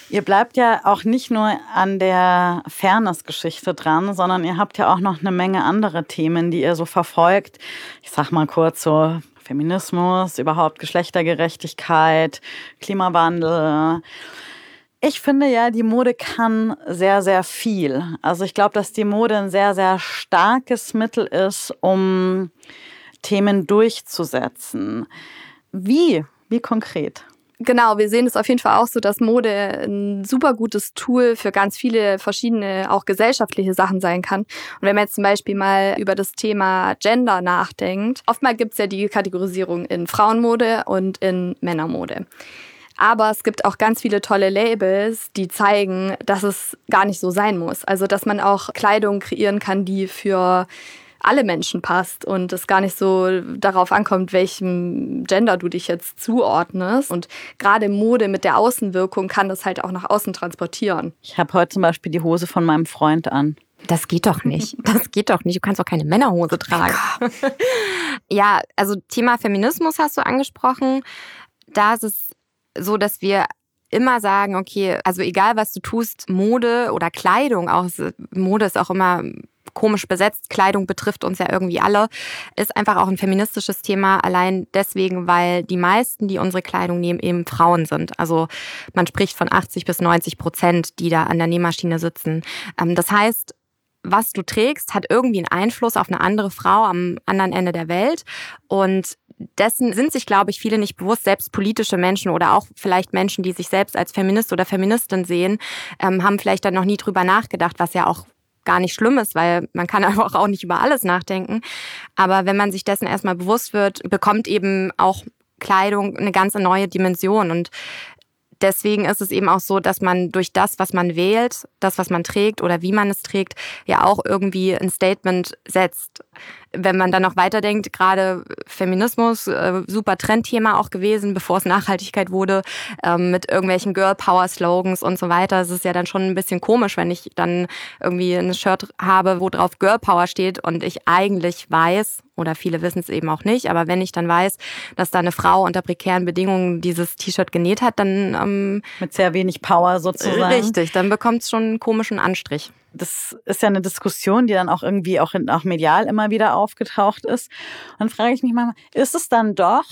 Speaker 2: Ihr bleibt ja auch nicht nur an der Fairness-Geschichte dran, sondern ihr habt ja auch noch eine Menge andere Themen, die ihr so verfolgt. Ich sag mal kurz so Feminismus, überhaupt Geschlechtergerechtigkeit, Klimawandel. Ich finde ja, die Mode kann sehr, sehr viel. Also ich glaube, dass die Mode ein sehr, sehr starkes Mittel ist, um Themen durchzusetzen. Wie? Wie konkret?
Speaker 4: Genau, wir sehen es auf jeden Fall auch so, dass Mode ein super gutes Tool für ganz viele verschiedene, auch gesellschaftliche Sachen sein kann. Und wenn man jetzt zum Beispiel mal über das Thema Gender nachdenkt, oftmals gibt es ja die Kategorisierung in Frauenmode und in Männermode. Aber es gibt auch ganz viele tolle Labels, die zeigen, dass es gar nicht so sein muss. Also, dass man auch Kleidung kreieren kann, die für alle Menschen passt und es gar nicht so darauf ankommt, welchem Gender du dich jetzt zuordnest. Und gerade Mode mit der Außenwirkung kann das halt auch nach außen transportieren.
Speaker 2: Ich habe heute zum Beispiel die Hose von meinem Freund an.
Speaker 1: Das geht doch nicht. Das geht doch nicht. Du kannst doch keine Männerhose tragen. Ja, also Thema Feminismus hast du angesprochen. Da ist es so, dass wir immer sagen, okay, also egal was du tust, Mode oder Kleidung, auch Mode ist auch immer komisch besetzt, Kleidung betrifft uns ja irgendwie alle, ist einfach auch ein feministisches Thema, allein deswegen, weil die meisten, die unsere Kleidung nehmen, eben Frauen sind. Also man spricht von achtzig bis neunzig Prozent, die da an der Nähmaschine sitzen. Das heißt, was du trägst, hat irgendwie einen Einfluss auf eine andere Frau am anderen Ende der Welt. Und dessen sind sich, glaube ich, viele nicht bewusst. Selbst politische Menschen oder auch vielleicht Menschen, die sich selbst als Feminist oder Feministin sehen, ähm, haben vielleicht dann noch nie drüber nachgedacht, was ja auch gar nicht schlimm ist, weil man kann einfach auch nicht über alles nachdenken. Aber wenn man sich dessen erstmal bewusst wird, bekommt eben auch Kleidung eine ganz neue Dimension. Und deswegen ist es eben auch so, dass man durch das, was man wählt, das, was man trägt oder wie man es trägt, ja auch irgendwie ein Statement setzt. Wenn man dann noch weiterdenkt, gerade Feminismus, äh, super Trendthema auch gewesen, bevor es Nachhaltigkeit wurde, ähm, mit irgendwelchen Girl-Power-Slogans und so weiter. Es ist ja dann schon ein bisschen komisch, wenn ich dann irgendwie ein Shirt habe, wo drauf Girl-Power steht und ich eigentlich weiß, oder viele wissen es eben auch nicht, aber wenn ich dann weiß, dass da eine Frau unter prekären Bedingungen dieses T-Shirt genäht hat, dann ähm,
Speaker 2: mit sehr wenig Power sozusagen.
Speaker 1: Richtig, dann bekommt es schon einen komischen Anstrich.
Speaker 2: Das ist ja eine Diskussion, die dann auch irgendwie auch, auch medial immer wieder aufgetaucht ist. Und dann frage ich mich mal, ist es dann doch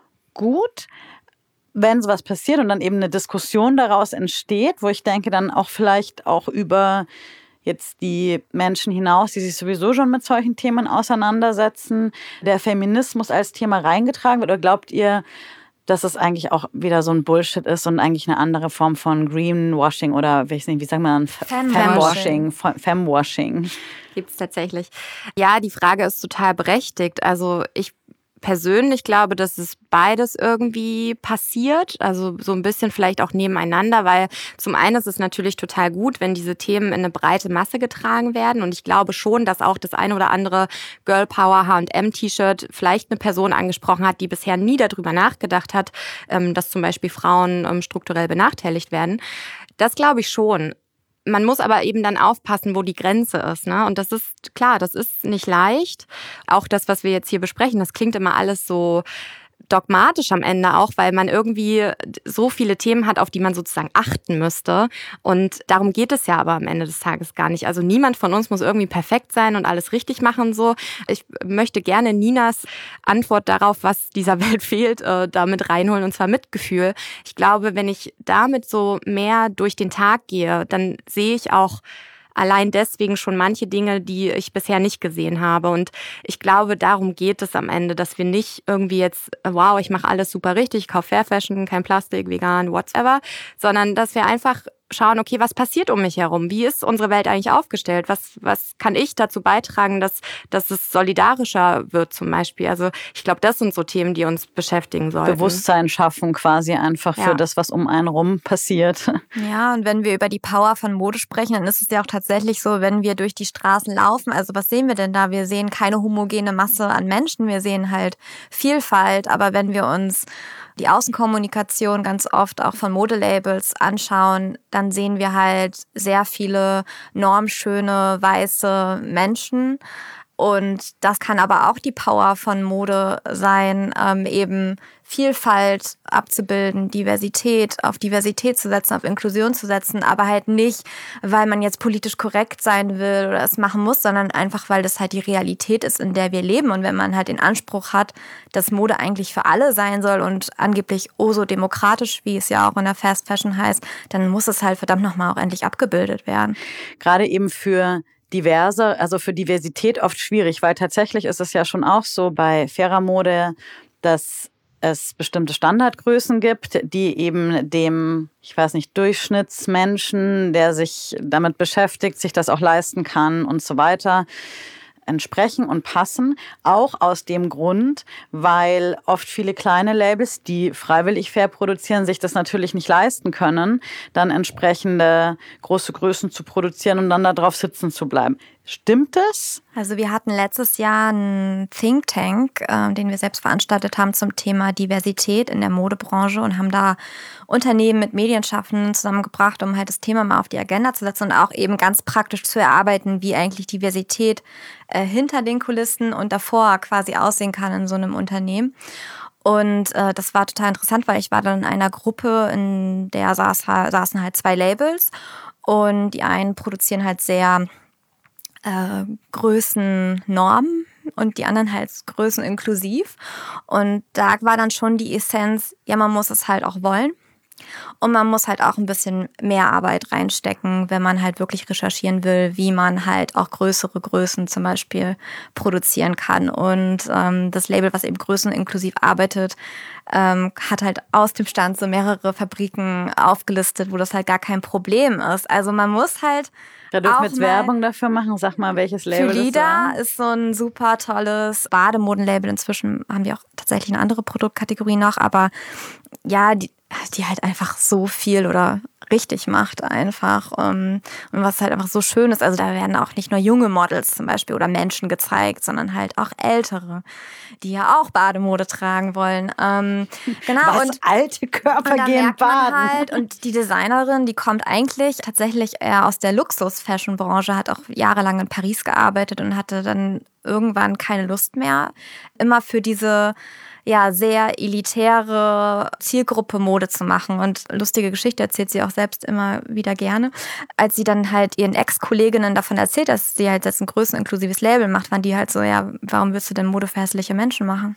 Speaker 2: gut, wenn sowas passiert und dann eben eine Diskussion daraus entsteht, wo ich denke, dann auch vielleicht auch über jetzt die Menschen hinaus, die sich sowieso schon mit solchen Themen auseinandersetzen, der Feminismus als Thema reingetragen wird? Oder glaubt ihr, dass es eigentlich auch wieder so ein Bullshit ist und eigentlich eine andere Form von Greenwashing oder wie sagt man, Femwashing, Femwashing.
Speaker 1: Gibt es tatsächlich. Ja, die Frage ist total berechtigt. Also ich persönlich glaube, dass es beides irgendwie passiert, also so ein bisschen vielleicht auch nebeneinander, weil zum einen ist es natürlich total gut, wenn diese Themen in eine breite Masse getragen werden und ich glaube schon, dass auch das eine oder andere Girl Power H und M T-Shirt vielleicht eine Person angesprochen hat, die bisher nie darüber nachgedacht hat, dass zum Beispiel Frauen strukturell benachteiligt werden. Das glaube ich schon. Man muss aber eben dann aufpassen, wo die Grenze ist, ne? Und das ist klar, das ist nicht leicht. Auch das, was wir jetzt hier besprechen, das klingt immer alles so dogmatisch am Ende auch, weil man irgendwie so viele Themen hat, auf die man sozusagen achten müsste. Und darum geht es ja aber am Ende des Tages gar nicht. Also niemand von uns muss irgendwie perfekt sein und alles richtig machen. So, ich möchte gerne Ninas Antwort darauf, was dieser Welt fehlt, äh, damit reinholen, und zwar Mitgefühl. Ich glaube, wenn ich damit so mehr durch den Tag gehe, dann sehe ich auch allein deswegen schon manche Dinge, die ich bisher nicht gesehen habe. Und ich glaube, darum geht es am Ende, dass wir nicht irgendwie jetzt, wow, ich mache alles super richtig, ich kaufe Fair Fashion, kein Plastik, vegan, whatever, sondern dass wir einfach schauen, okay, was passiert um mich herum? Wie ist unsere Welt eigentlich aufgestellt? Was, was kann ich dazu beitragen, dass, dass es solidarischer wird zum Beispiel? Also ich glaube, das sind so Themen, die uns beschäftigen sollten.
Speaker 2: Bewusstsein schaffen quasi einfach für ja. das, was um einen rum passiert.
Speaker 3: Ja, und wenn wir über die Power von Mode sprechen, dann ist es ja auch tatsächlich so, wenn wir durch die Straßen laufen, also was sehen wir denn da? Wir sehen keine homogene Masse an Menschen, wir sehen halt Vielfalt, aber wenn wir uns die Außenkommunikation ganz oft auch von Modelabels anschauen, dann sehen wir halt sehr viele normschöne, weiße Menschen. Und das kann aber auch die Power von Mode sein, ähm, eben Vielfalt abzubilden, Diversität, auf Diversität zu setzen, auf Inklusion zu setzen, aber halt nicht, weil man jetzt politisch korrekt sein will oder es machen muss, sondern einfach, weil das halt die Realität ist, in der wir leben. Und wenn man halt den Anspruch hat, dass Mode eigentlich für alle sein soll und angeblich oh so demokratisch, wie es ja auch in der Fast Fashion heißt, dann muss es halt verdammt nochmal auch endlich abgebildet werden.
Speaker 2: Gerade eben für diverse, also für Diversität oft schwierig, weil tatsächlich ist es ja schon auch so bei fairer Mode, dass es bestimmte Standardgrößen gibt, die eben dem, ich weiß nicht, Durchschnittsmenschen, der sich damit beschäftigt, sich das auch leisten kann und so weiter, entsprechen und passen. Auch aus dem Grund, weil oft viele kleine Labels, die freiwillig fair produzieren, sich das natürlich nicht leisten können, dann entsprechende große Größen zu produzieren und dann da drauf sitzen zu bleiben. Stimmt das?
Speaker 3: Also wir hatten letztes Jahr einen Think Tank, äh, den wir selbst veranstaltet haben zum Thema Diversität in der Modebranche und haben da Unternehmen mit Medienschaffenden zusammengebracht, um halt das Thema mal auf die Agenda zu setzen und auch eben ganz praktisch zu erarbeiten, wie eigentlich Diversität äh, hinter den Kulissen und davor quasi aussehen kann in so einem Unternehmen. Und äh, das war total interessant, weil ich war dann in einer Gruppe, in der saß, saßen halt zwei Labels und die einen produzieren halt sehr Äh, Größennormen und die anderen halt größeninklusiv. Und da war dann schon die Essenz, ja, man muss es halt auch wollen. Und man muss halt auch ein bisschen mehr Arbeit reinstecken, wenn man halt wirklich recherchieren will, wie man halt auch größere Größen zum Beispiel produzieren kann. Und ähm, das Label, was eben größeninklusiv arbeitet, ähm, hat halt aus dem Stand so mehrere Fabriken aufgelistet, wo das halt gar kein Problem ist. Also man muss halt
Speaker 2: Da dürfen wir jetzt Werbung dafür machen. Sag mal, welches Label das ist.
Speaker 3: Phyllida ist so ein super tolles Bademodenlabel. Inzwischen haben die auch tatsächlich eine andere Produktkategorie noch, aber ja, die, die halt einfach so viel oder richtig macht einfach. Und was halt einfach so schön ist, also da werden auch nicht nur junge Models zum Beispiel oder Menschen gezeigt, sondern halt auch ältere, die ja auch Bademode tragen wollen. Ähm, genau.
Speaker 2: Was,
Speaker 3: und
Speaker 2: alte Körper
Speaker 3: und da
Speaker 2: gehen
Speaker 3: merkt man
Speaker 2: baden.
Speaker 3: halt, und die Designerin, die kommt eigentlich tatsächlich eher aus der Luxus-Fashion-Branche, hat auch jahrelang in Paris gearbeitet und hatte dann irgendwann keine Lust mehr, immer für diese ja sehr elitäre Zielgruppe Mode zu machen. Und lustige Geschichte erzählt sie auch selbst immer wieder gerne. Als sie dann halt ihren Ex-Kolleginnen davon erzählt, dass sie halt jetzt ein größeninklusives Label macht, waren die halt so, ja, warum willst du denn Mode für hässliche Menschen machen?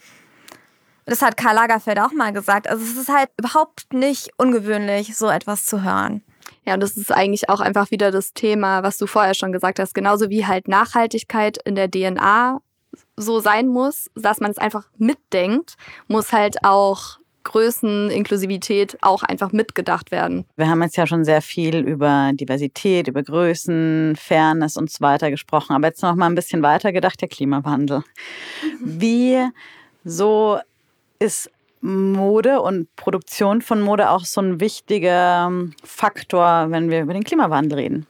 Speaker 3: Das hat Karl Lagerfeld auch mal gesagt. Also es ist halt überhaupt nicht ungewöhnlich, so etwas zu hören.
Speaker 4: Ja, und das ist eigentlich auch einfach wieder das Thema, was du vorher schon gesagt hast. Genauso wie halt Nachhaltigkeit in der D N A so sein muss, dass man es einfach mitdenkt, muss halt auch Größeninklusivität auch einfach mitgedacht werden.
Speaker 2: Wir haben jetzt ja schon sehr viel über Diversität, über Größen, Fairness und so weiter gesprochen. Aber jetzt noch mal ein bisschen weiter gedacht, der Klimawandel. Wie so ist Mode und Produktion von Mode auch so ein wichtiger Faktor, wenn wir über den Klimawandel reden?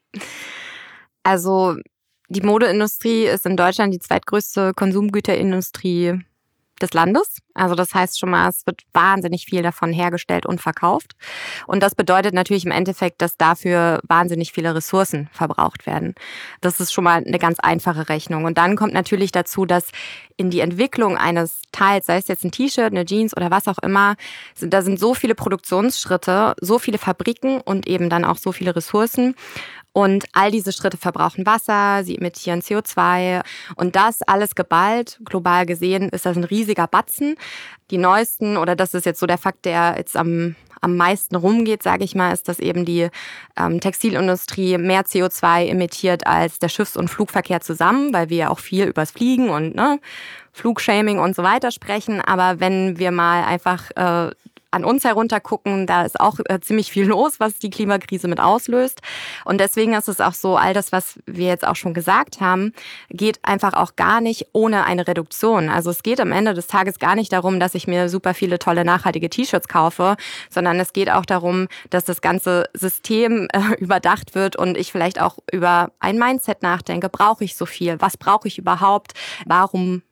Speaker 1: Also die Modeindustrie ist in Deutschland die zweitgrößte Konsumgüterindustrie des Landes. Also das heißt schon mal, es wird wahnsinnig viel davon hergestellt und verkauft. Und das bedeutet natürlich im Endeffekt, dass dafür wahnsinnig viele Ressourcen verbraucht werden. Das ist schon mal eine ganz einfache Rechnung. Und dann kommt natürlich dazu, dass in die Entwicklung eines Teils, sei es jetzt ein T-Shirt, eine Jeans oder was auch immer, da sind so viele Produktionsschritte, so viele Fabriken und eben dann auch so viele Ressourcen. Und all diese Schritte verbrauchen Wasser, sie emittieren C O zwei und das alles geballt, global gesehen, ist das ein riesiger Batzen. Die neuesten, oder das ist jetzt so der Fakt, der jetzt am, am meisten rumgeht, sage ich mal, ist, dass eben die ähm, Textilindustrie mehr C O zwei emittiert als der Schiffs- und Flugverkehr zusammen, weil wir ja auch viel übers Fliegen und ne, Flugshaming und so weiter sprechen. Aber wenn wir mal einfach äh, an uns heruntergucken, da ist auch äh, ziemlich viel los, was die Klimakrise mit auslöst. Und deswegen ist es auch so, all das, was wir jetzt auch schon gesagt haben, geht einfach auch gar nicht ohne eine Reduktion. Also es geht am Ende des Tages gar nicht darum, dass ich mir super viele tolle nachhaltige T-Shirts kaufe, sondern es geht auch darum, dass das ganze System äh, überdacht wird und ich vielleicht auch über ein Mindset nachdenke. Brauche ich so viel? Was brauche ich überhaupt? Warum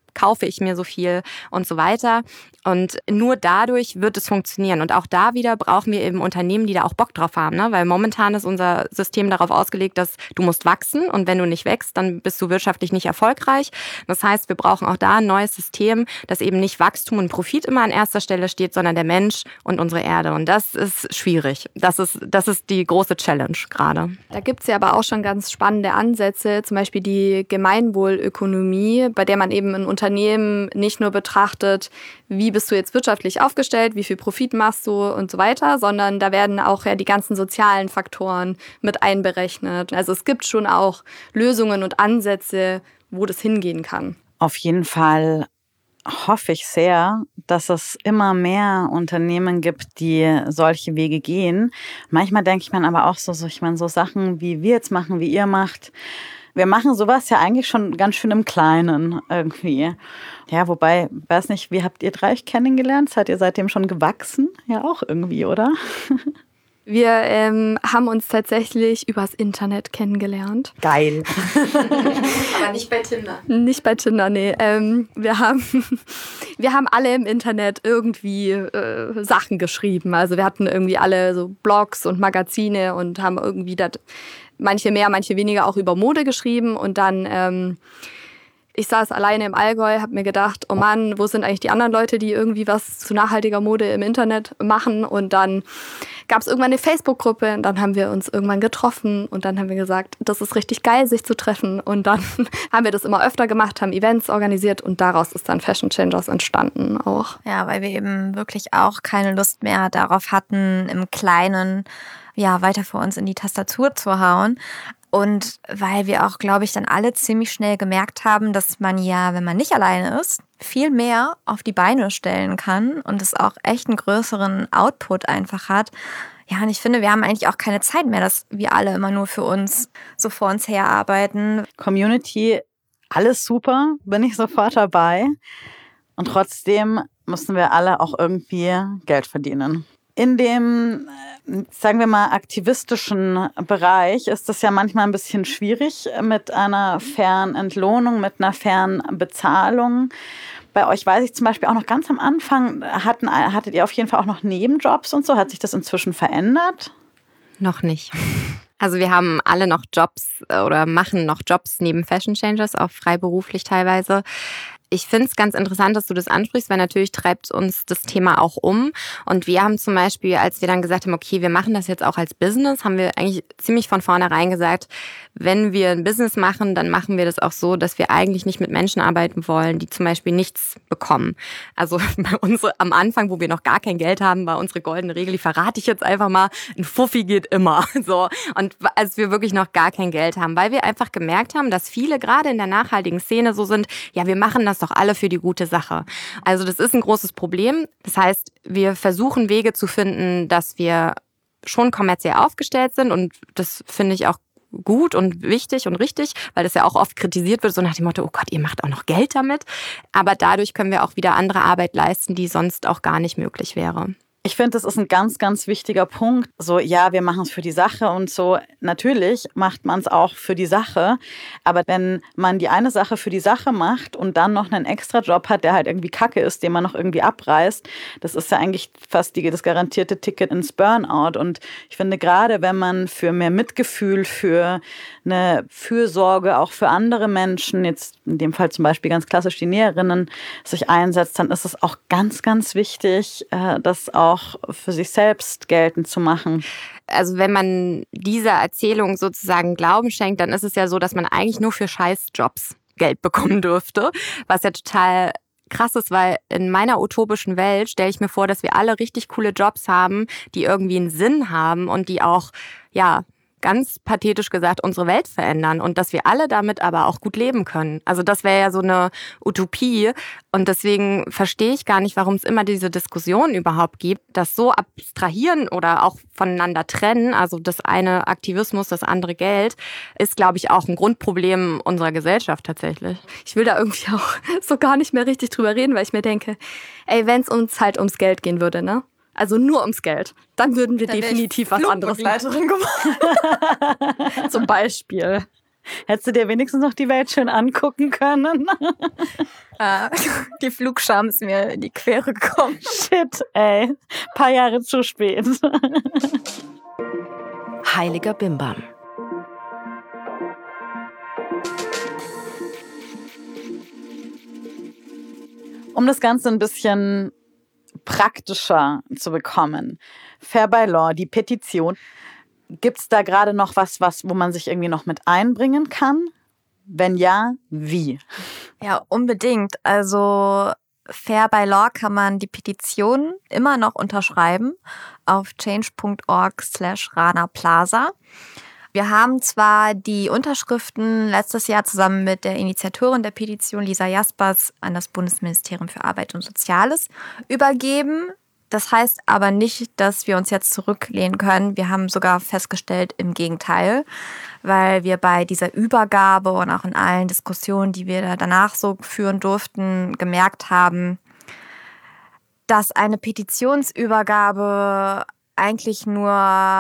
Speaker 1: kaufe ich mir so viel und so weiter. Und nur dadurch wird es funktionieren. Und auch da wieder brauchen wir eben Unternehmen, die da auch Bock drauf haben, ne? Weil momentan ist unser System darauf ausgelegt, dass du musst wachsen und wenn du nicht wächst, dann bist du wirtschaftlich nicht erfolgreich. Das heißt, wir brauchen auch da ein neues System, das eben nicht Wachstum und Profit immer an erster Stelle steht, sondern der Mensch und unsere Erde. Und das ist schwierig. Das ist, das ist die große Challenge gerade.
Speaker 4: Da gibt es ja aber auch schon ganz spannende Ansätze, zum Beispiel die Gemeinwohlökonomie, bei der man eben ein Unternehmen nicht nur betrachtet, wie bist du jetzt wirtschaftlich aufgestellt, wie viel Profit machst du und so weiter, sondern da werden auch ja die ganzen sozialen Faktoren mit einberechnet. Also es gibt schon auch Lösungen und Ansätze, wo das hingehen kann.
Speaker 2: Auf jeden Fall hoffe ich sehr, dass es immer mehr Unternehmen gibt, die solche Wege gehen. Manchmal denke ich mir aber auch so, so, ich meine, so Sachen, wie wir jetzt machen, wie ihr macht, wir machen sowas ja eigentlich schon ganz schön im Kleinen irgendwie. Ja, wobei, weiß nicht, wie habt ihr drei euch kennengelernt? Seid ihr seitdem schon gewachsen? Ja, auch irgendwie, oder?
Speaker 4: Wir ähm, haben uns tatsächlich übers Internet kennengelernt.
Speaker 2: Geil.
Speaker 1: Aber nicht bei Tinder.
Speaker 4: Nicht bei Tinder, nee. Ähm, wir haben, wir haben alle im Internet irgendwie äh, Sachen geschrieben. Also wir hatten irgendwie alle so Blogs und Magazine und haben irgendwie dat, manche mehr, manche weniger auch über Mode geschrieben. Und dann, ähm, ich saß alleine im Allgäu, habe mir gedacht, oh Mann, wo sind eigentlich die anderen Leute, die irgendwie was zu nachhaltiger Mode im Internet machen? Und dann gab es irgendwann eine Facebook-Gruppe und dann haben wir uns irgendwann getroffen und dann haben wir gesagt, das ist richtig geil, sich zu treffen. Und dann haben wir das immer öfter gemacht, haben Events organisiert und daraus ist dann Fashion Changers entstanden auch.
Speaker 3: Ja, weil wir eben wirklich auch keine Lust mehr darauf hatten, im Kleinen ja weiter vor uns in die Tastatur zu hauen. Und weil wir auch, glaube ich, dann alle ziemlich schnell gemerkt haben, dass man ja, wenn man nicht alleine ist, viel mehr auf die Beine stellen kann und es auch echt einen größeren Output einfach hat. Ja, und ich finde, wir haben eigentlich auch keine Zeit mehr, dass wir alle immer nur für uns so vor uns her arbeiten.
Speaker 2: Community, alles super, bin ich sofort dabei. Und trotzdem müssen wir alle auch irgendwie Geld verdienen. In dem, sagen wir mal, aktivistischen Bereich ist das ja manchmal ein bisschen schwierig mit einer fairen Entlohnung, mit einer fairen Bezahlung. Bei euch weiß ich zum Beispiel auch noch ganz am Anfang, hatten, hattet ihr auf jeden Fall auch noch Nebenjobs und so. Hat sich das inzwischen verändert?
Speaker 1: Noch nicht. Also wir haben alle noch Jobs oder machen noch Jobs neben Fashion Changers, auch freiberuflich teilweise. Ich finde es ganz interessant, dass du das ansprichst, weil natürlich treibt uns das Thema auch um. Und wir haben zum Beispiel, als wir dann gesagt haben, okay, wir machen das jetzt auch als Business, haben wir eigentlich ziemlich von vornherein gesagt, wenn wir ein Business machen, dann machen wir das auch so, dass wir eigentlich nicht mit Menschen arbeiten wollen, die zum Beispiel nichts bekommen. Also bei uns am Anfang, wo wir noch gar kein Geld haben, war unsere goldene Regel, die verrate ich jetzt einfach mal, ein Fuffi geht immer. So. Und als wir wirklich noch gar kein Geld haben, weil wir einfach gemerkt haben, dass viele gerade in der nachhaltigen Szene so sind, ja, wir machen das doch alle für die gute Sache. Also das ist ein großes Problem. Das heißt, wir versuchen Wege zu finden, dass wir schon kommerziell aufgestellt sind und das finde ich auch gut und wichtig und richtig, weil das ja auch oft kritisiert wird, so nach dem Motto, oh Gott, ihr macht auch noch Geld damit. Aber dadurch können wir auch wieder andere Arbeit leisten, die sonst auch gar nicht möglich wäre.
Speaker 2: Ich finde, das ist ein ganz, ganz wichtiger Punkt. So, ja, wir machen es für die Sache und so. Natürlich macht man es auch für die Sache. Aber wenn man die eine Sache für die Sache macht und dann noch einen Extrajob hat, der halt irgendwie kacke ist, den man noch irgendwie abreißt, das ist ja eigentlich fast die, das garantierte Ticket ins Burnout. Und ich finde, gerade wenn man für mehr Mitgefühl, für eine Fürsorge, auch für andere Menschen, jetzt in dem Fall zum Beispiel ganz klassisch die Näherinnen, sich einsetzt, dann ist es auch ganz, ganz wichtig, dass auch auch für sich selbst geltend zu machen.
Speaker 1: Also wenn man dieser Erzählung sozusagen Glauben schenkt, dann ist es ja so, dass man eigentlich nur für Scheißjobs Geld bekommen dürfte, was ja total krass ist, weil in meiner utopischen Welt stelle ich mir vor, dass wir alle richtig coole Jobs haben, die irgendwie einen Sinn haben und die auch, ja, ganz pathetisch gesagt, unsere Welt verändern und dass wir alle damit aber auch gut leben können. Also das wäre ja so eine Utopie und deswegen verstehe ich gar nicht, warum es immer diese Diskussion überhaupt gibt, das so abstrahieren oder auch voneinander trennen, also das eine Aktivismus, das andere Geld, ist, glaube ich, auch ein Grundproblem unserer Gesellschaft tatsächlich.
Speaker 4: Ich will da irgendwie auch so gar nicht mehr richtig drüber reden, weil ich mir denke, ey, wenn es uns halt ums Geld gehen würde, ne? Also nur ums Geld. Dann würden wir dann definitiv was anderes machen. Zum Beispiel.
Speaker 2: Hättest du dir wenigstens noch die Welt schön angucken können?
Speaker 3: Äh, die Flugscham ist mir in die Quere gekommen.
Speaker 2: Shit, ey. Paar Jahre zu spät.
Speaker 5: Heiliger Bimbam.
Speaker 2: Um das Ganze ein bisschen praktischer zu bekommen. Fair by Law, die Petition. Gibt es da gerade noch was, was, wo man sich irgendwie noch mit einbringen kann? Wenn ja, wie?
Speaker 3: Ja, unbedingt. Also Fair by Law kann man die Petition immer noch unterschreiben auf change.org slash Rana Plaza. Wir haben zwar die Unterschriften letztes Jahr zusammen mit der Initiatorin der Petition, Lisa Jaspers, an das Bundesministerium für Arbeit und Soziales übergeben. Das heißt aber nicht, dass wir uns jetzt zurücklehnen können. Wir haben sogar festgestellt, im Gegenteil, weil wir bei dieser Übergabe und auch in allen Diskussionen, die wir danach so führen durften, gemerkt haben, dass eine Petitionsübergabe eigentlich nur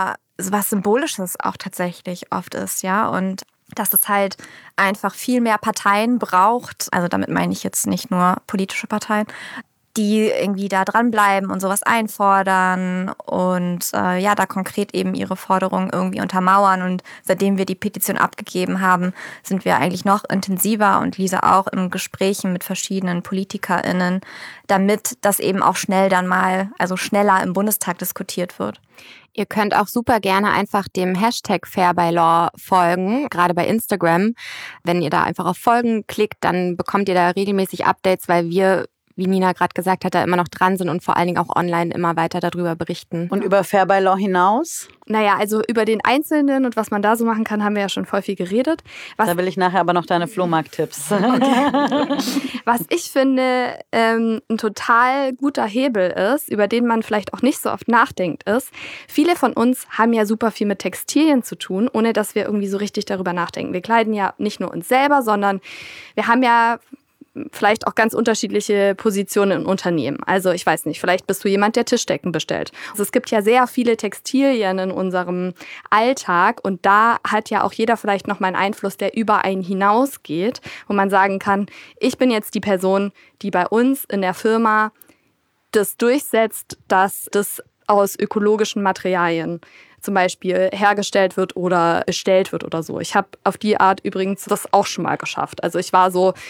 Speaker 3: was Symbolisches auch tatsächlich oft ist, ja, und dass es halt einfach viel mehr Parteien braucht, also damit meine ich jetzt nicht nur politische Parteien, die irgendwie da dranbleiben und sowas einfordern und äh, ja, da konkret eben ihre Forderungen irgendwie untermauern. Und seitdem wir die Petition abgegeben haben, sind wir eigentlich noch intensiver und Lisa auch in Gesprächen mit verschiedenen PolitikerInnen, damit das eben auch schnell dann mal, also schneller im Bundestag diskutiert wird.
Speaker 1: Ihr könnt auch super gerne einfach dem Hashtag FairByLaw folgen, gerade bei Instagram. Wenn ihr da einfach auf Folgen klickt, dann bekommt ihr da regelmäßig Updates, weil wir, wie Nina gerade gesagt hat, da immer noch dran sind und vor allen Dingen auch online immer weiter darüber berichten.
Speaker 2: Und über Fair by Law hinaus?
Speaker 4: Naja, also über den Einzelnen und was man da so machen kann, haben wir ja schon voll viel geredet. Was
Speaker 2: da will ich nachher aber noch deine Flohmarkt-Tipps.
Speaker 4: Okay. Was ich finde, ähm, ein total guter Hebel ist, über den man vielleicht auch nicht so oft nachdenkt, ist, viele von uns haben ja super viel mit Textilien zu tun, ohne dass wir irgendwie so richtig darüber nachdenken. Wir kleiden ja nicht nur uns selber, sondern wir haben ja vielleicht auch ganz unterschiedliche Positionen in Unternehmen. Also ich weiß nicht, vielleicht bist du jemand, der Tischdecken bestellt. Also es gibt ja sehr viele Textilien in unserem Alltag und da hat ja auch jeder vielleicht noch mal einen Einfluss, der über einen hinausgeht, wo man sagen kann, ich bin jetzt die Person, die bei uns in der Firma das durchsetzt, dass das aus ökologischen Materialien zum Beispiel hergestellt wird oder bestellt wird oder so. Ich habe auf die Art übrigens das auch schon mal geschafft. Also ich war so,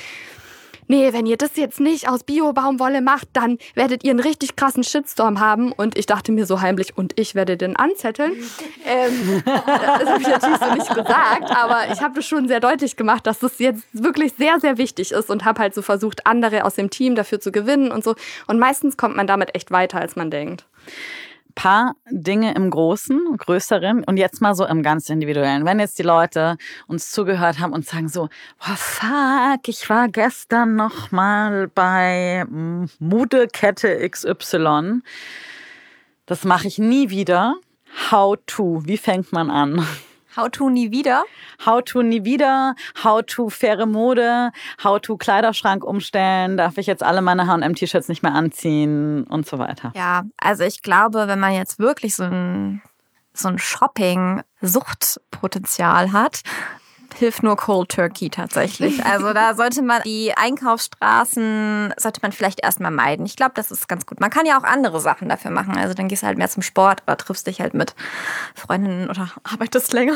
Speaker 4: nee, wenn ihr das jetzt nicht aus Bio-Baumwolle macht, dann werdet ihr einen richtig krassen Shitstorm haben. Und ich dachte mir so heimlich, und ich werde den anzetteln. ähm, das habe ich natürlich so nicht gesagt, aber ich habe das schon sehr deutlich gemacht, dass das jetzt wirklich sehr, sehr wichtig ist und habe halt so versucht, andere aus dem Team dafür zu gewinnen und so. Und meistens kommt man damit echt weiter, als man denkt.
Speaker 2: Paar Dinge im Großen, Größeren und jetzt mal so im ganz Individuellen. Wenn jetzt die Leute uns zugehört haben und sagen so, oh fuck, ich war gestern noch mal bei Modekette X Y. Das mache ich nie wieder. How to? Wie fängt man an?
Speaker 3: How to nie wieder?
Speaker 2: How to nie wieder, how to faire Mode, how to Kleiderschrank umstellen, darf ich jetzt alle meine H und M-T-Shirts nicht mehr anziehen und so weiter.
Speaker 3: Ja, also ich glaube, wenn man jetzt wirklich so ein, so ein Shopping-Suchtpotenzial hat, hilft nur Cold Turkey tatsächlich. Also da sollte man die Einkaufsstraßen, sollte man vielleicht erstmal meiden. Ich glaube, das ist ganz gut. Man kann ja auch andere Sachen dafür machen. Also dann gehst du halt mehr zum Sport oder triffst dich halt mit Freundinnen oder arbeitest länger.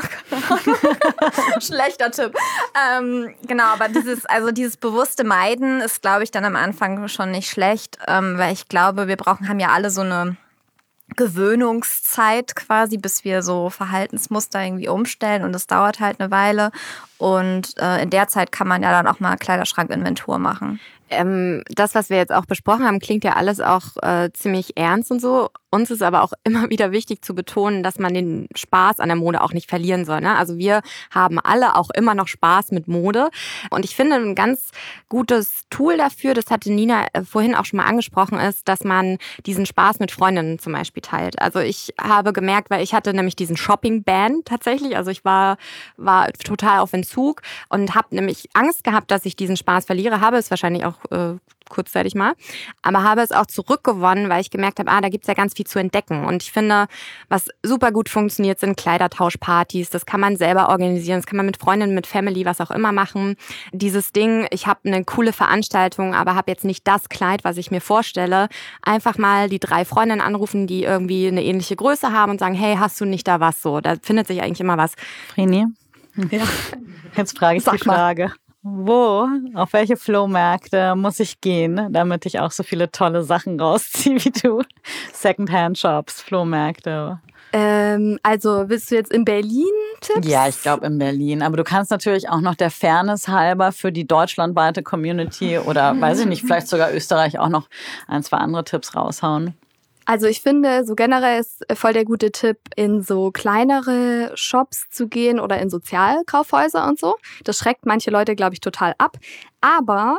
Speaker 3: Schlechter Tipp. Ähm, genau, aber dieses, also dieses bewusste Meiden ist, glaube ich, dann am Anfang schon nicht schlecht, ähm, weil ich glaube, wir brauchen, haben ja alle so eine Gewöhnungszeit quasi, bis wir so Verhaltensmuster irgendwie umstellen und das dauert halt eine Weile und äh, in der Zeit kann man ja dann auch mal Kleiderschrankinventur machen.
Speaker 1: Ähm, das, was wir jetzt auch besprochen haben, klingt ja alles auch äh, ziemlich ernst und so. Uns ist aber auch immer wieder wichtig zu betonen, dass man den Spaß an der Mode auch nicht verlieren soll. Ne? Also wir haben alle auch immer noch Spaß mit Mode. Und ich finde, ein ganz gutes Tool dafür, das hatte Nina vorhin auch schon mal angesprochen, ist, dass man diesen Spaß mit Freundinnen zum Beispiel teilt. Also ich habe gemerkt, weil ich hatte nämlich diesen Shopping-Ban tatsächlich. Also ich war, war total auf Entzug und habe nämlich Angst gehabt, dass ich diesen Spaß verliere. Habe es wahrscheinlich auch noch äh, kurzzeitig mal. Aber habe es auch zurückgewonnen, weil ich gemerkt habe, ah, da gibt's ja ganz viel zu entdecken. Und ich finde, was super gut funktioniert, sind Kleidertauschpartys. Das kann man selber organisieren, das kann man mit Freundinnen, mit Family, was auch immer machen. Dieses Ding, ich habe eine coole Veranstaltung, aber habe jetzt nicht das Kleid, was ich mir vorstelle. Einfach mal die drei Freundinnen anrufen, die irgendwie eine ähnliche Größe haben und sagen, hey, hast du nicht da was so? Da findet sich eigentlich immer was.
Speaker 2: Vreni, ja. Jetzt frage ich Sag die Frage. Mal. Wo, auf welche Flohmärkte muss ich gehen, damit ich auch so viele tolle Sachen rausziehe wie du? Secondhand-Shops, Flohmärkte.
Speaker 4: Ähm, also willst du jetzt in Berlin Tipps?
Speaker 2: Ja, ich glaube in Berlin. Aber du kannst natürlich auch noch der Fairness halber für die deutschlandweite Community oder, weiß ich nicht, vielleicht sogar Österreich auch noch ein, zwei andere Tipps raushauen.
Speaker 4: Also ich finde, so generell ist voll der gute Tipp, in so kleinere Shops zu gehen oder in Sozialkaufhäuser und so. Das schreckt manche Leute, glaube ich, total ab. Aber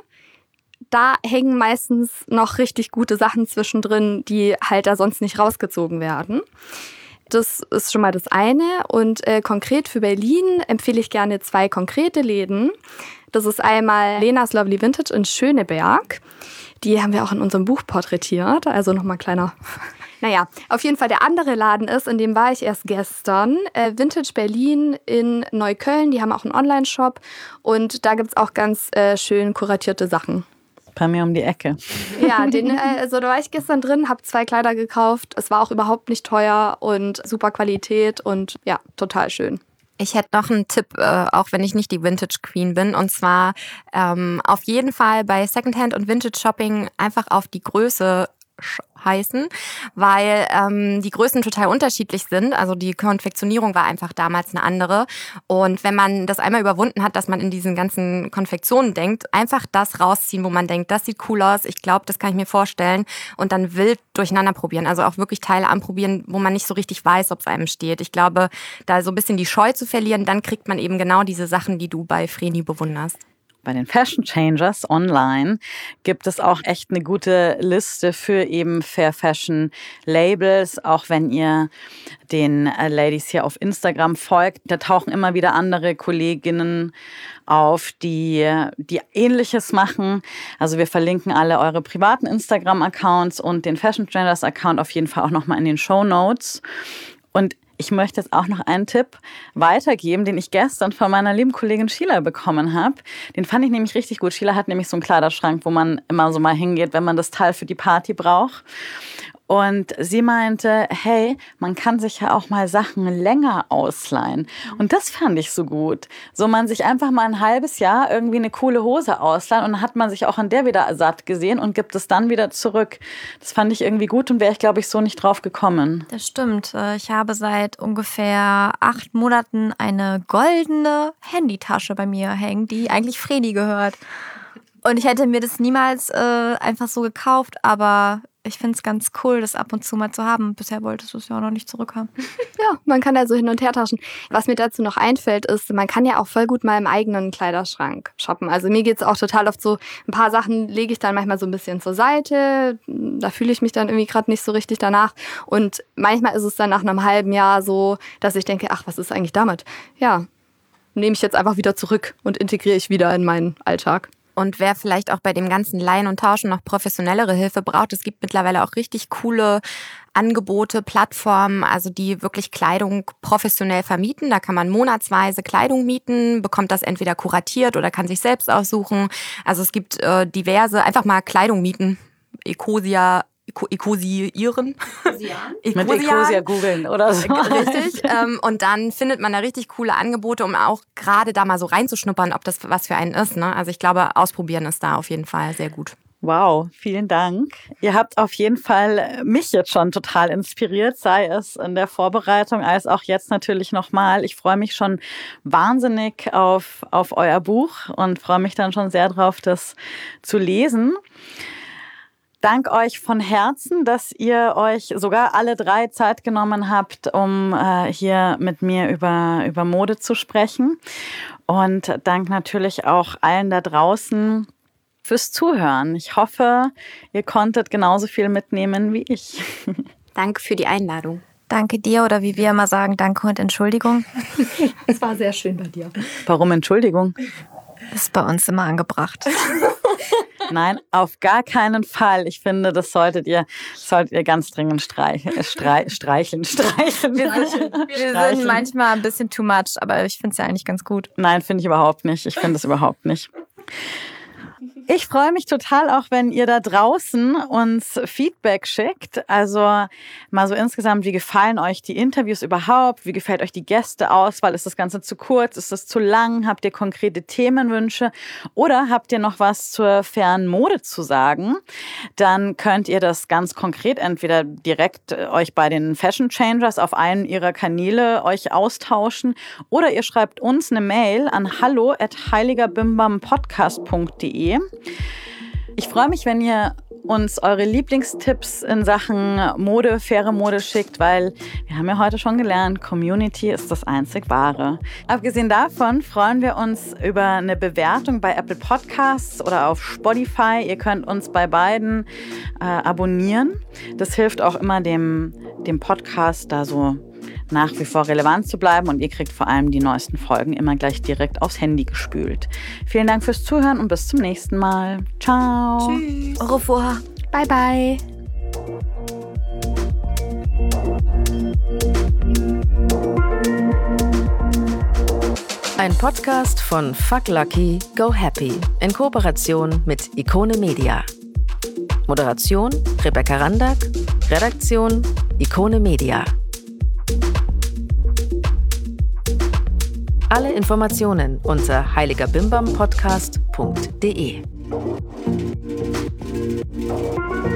Speaker 4: da hängen meistens noch richtig gute Sachen zwischendrin, die halt da sonst nicht rausgezogen werden. Das ist schon mal das eine. Und äh, konkret für Berlin empfehle ich gerne zwei konkrete Läden. Das ist einmal Lenas Lovely Vintage in Schöneberg. Die haben wir auch in unserem Buch porträtiert, also nochmal ein kleiner... Naja, auf jeden Fall der andere Laden ist, in dem war ich erst gestern, äh, Vintage Berlin in Neukölln. Die haben auch einen Online-Shop und da gibt's auch ganz äh, schön kuratierte Sachen.
Speaker 2: Bei mir um die Ecke.
Speaker 4: Ja, den, äh, also da war ich gestern drin, habe zwei Kleider gekauft. Es war auch überhaupt nicht teuer und super Qualität und ja, total schön.
Speaker 1: Ich hätte noch einen Tipp, äh, auch wenn ich nicht die Vintage Queen bin. Und zwar ähm, auf jeden Fall bei Secondhand und Vintage Shopping einfach auf die Größe heißen, weil ähm, die Größen total unterschiedlich sind. Also die Konfektionierung war einfach damals eine andere. Und wenn man das einmal überwunden hat, dass man in diesen ganzen Konfektionen denkt, einfach das rausziehen, wo man denkt, das sieht cool aus, ich glaube, das kann ich mir vorstellen und dann wild durcheinander probieren. Also auch wirklich Teile anprobieren, wo man nicht so richtig weiß, ob es einem steht. Ich glaube, da so ein bisschen die Scheu zu verlieren, dann kriegt man eben genau diese Sachen, die du bei Vreni bewunderst.
Speaker 2: Bei den Fashion Changers online gibt es auch echt eine gute Liste für eben Fair Fashion Labels. Auch wenn ihr den Ladies hier auf Instagram folgt, da tauchen immer wieder andere Kolleginnen auf, die, die Ähnliches machen. Also wir verlinken alle eure privaten Instagram-Accounts und den Fashion Changers Account auf jeden Fall auch nochmal in den Shownotes. Und ich möchte jetzt auch noch einen Tipp weitergeben, den ich gestern von meiner lieben Kollegin Sheila bekommen habe. Den fand ich nämlich richtig gut. Sheila hat nämlich so einen Kleiderschrank, wo man immer so mal hingeht, wenn man das Teil für die Party braucht. Und sie meinte, hey, man kann sich ja auch mal Sachen länger ausleihen. Und das fand ich so gut. So man sich einfach mal ein halbes Jahr irgendwie eine coole Hose ausleihen und dann hat man sich auch an der wieder satt gesehen und gibt es dann wieder zurück. Das fand ich irgendwie gut und wäre ich, glaube ich, so nicht drauf gekommen.
Speaker 3: Das stimmt. Ich habe seit ungefähr acht Monaten eine goldene Handytasche bei mir hängen, die eigentlich Vreni gehört. Und ich hätte mir das niemals äh, einfach so gekauft, aber ich finde es ganz cool, das ab und zu mal zu haben. Bisher wolltest du es ja auch noch nicht zurückhaben.
Speaker 4: Ja, man kann da so hin und her tauschen. Was mir dazu noch einfällt, ist, man kann ja auch voll gut mal im eigenen Kleiderschrank shoppen. Also mir geht's auch total oft so, ein paar Sachen lege ich dann manchmal so ein bisschen zur Seite. Da fühle ich mich dann irgendwie gerade nicht so richtig danach. Und manchmal ist es dann nach einem halben Jahr so, dass ich denke, ach, was ist eigentlich damit? Ja, nehme ich jetzt einfach wieder zurück und integriere ich wieder in meinen Alltag.
Speaker 1: Und wer vielleicht auch bei dem ganzen Leihen und Tauschen noch professionellere Hilfe braucht, es gibt mittlerweile auch richtig coole Angebote, Plattformen, also die wirklich Kleidung professionell vermieten. Da kann man monatsweise Kleidung mieten, bekommt das entweder kuratiert oder kann sich selbst aussuchen. Also es gibt äh, diverse, einfach mal Kleidung mieten. Ecosia Ecosieren.
Speaker 2: Mit Ecosia googeln oder so.
Speaker 1: Richtig. Und dann findet man da richtig coole Angebote, um auch gerade da mal so reinzuschnuppern, ob das was für einen ist. Also ich glaube, ausprobieren ist da auf jeden Fall sehr gut.
Speaker 2: Wow, vielen Dank. Ihr habt auf jeden Fall mich jetzt schon total inspiriert, sei es in der Vorbereitung als auch jetzt natürlich nochmal. Ich freue mich schon wahnsinnig auf, auf euer Buch und freue mich dann schon sehr drauf, das zu lesen. Dank euch von Herzen, dass ihr euch sogar alle drei Zeit genommen habt, um äh, hier mit mir über, über Mode zu sprechen. Und dank natürlich auch allen da draußen fürs Zuhören. Ich hoffe, ihr konntet genauso viel mitnehmen wie ich.
Speaker 1: Danke für die Einladung.
Speaker 3: Danke dir oder wie wir immer sagen, danke und Entschuldigung.
Speaker 4: Es war sehr schön bei dir.
Speaker 2: Warum Entschuldigung?
Speaker 3: Ist bei uns immer angebracht.
Speaker 2: Nein, auf gar keinen Fall. Ich finde, das solltet ihr, solltet ihr ganz dringend streich, streich, streicheln, streicheln.
Speaker 3: Wir sind, wir
Speaker 2: streicheln.
Speaker 3: sind manchmal ein bisschen too much, aber ich finde es ja eigentlich ganz gut.
Speaker 2: Nein, finde ich überhaupt nicht. Ich finde es überhaupt nicht. Ich freue mich total auch, wenn ihr da draußen uns Feedback schickt. Also mal so insgesamt, wie gefallen euch die Interviews überhaupt? Wie gefällt euch die Gästeauswahl? Ist das Ganze zu kurz? Ist das zu lang? Habt ihr konkrete Themenwünsche? Oder habt ihr noch was zur fairen Mode zu sagen? Dann könnt ihr das ganz konkret entweder direkt euch bei den Fashion Changers auf einen ihrer Kanäle euch austauschen oder ihr schreibt uns eine Mail an hallo at heiligerbimbampodcast punkt de. Ich freue mich, wenn ihr uns eure Lieblingstipps in Sachen Mode, faire Mode schickt, weil wir haben ja heute schon gelernt, Community ist das einzig Wahre. Abgesehen davon freuen wir uns über eine Bewertung bei Apple Podcasts oder auf Spotify. Ihr könnt uns bei beiden äh, abonnieren. Das hilft auch immer dem, dem Podcast da so nach wie vor relevant zu bleiben und ihr kriegt vor allem die neuesten Folgen immer gleich direkt aufs Handy gespült. Vielen Dank fürs Zuhören und bis zum nächsten Mal. Ciao.
Speaker 3: Tschüss. Au revoir.
Speaker 1: Bye, bye.
Speaker 5: Ein Podcast von Fuck Lucky, Go Happy in Kooperation mit Ikone Media. Moderation Rebecca Randack, Redaktion Ikone Media. Alle Informationen unter heiligerbimbampodcast punkt de.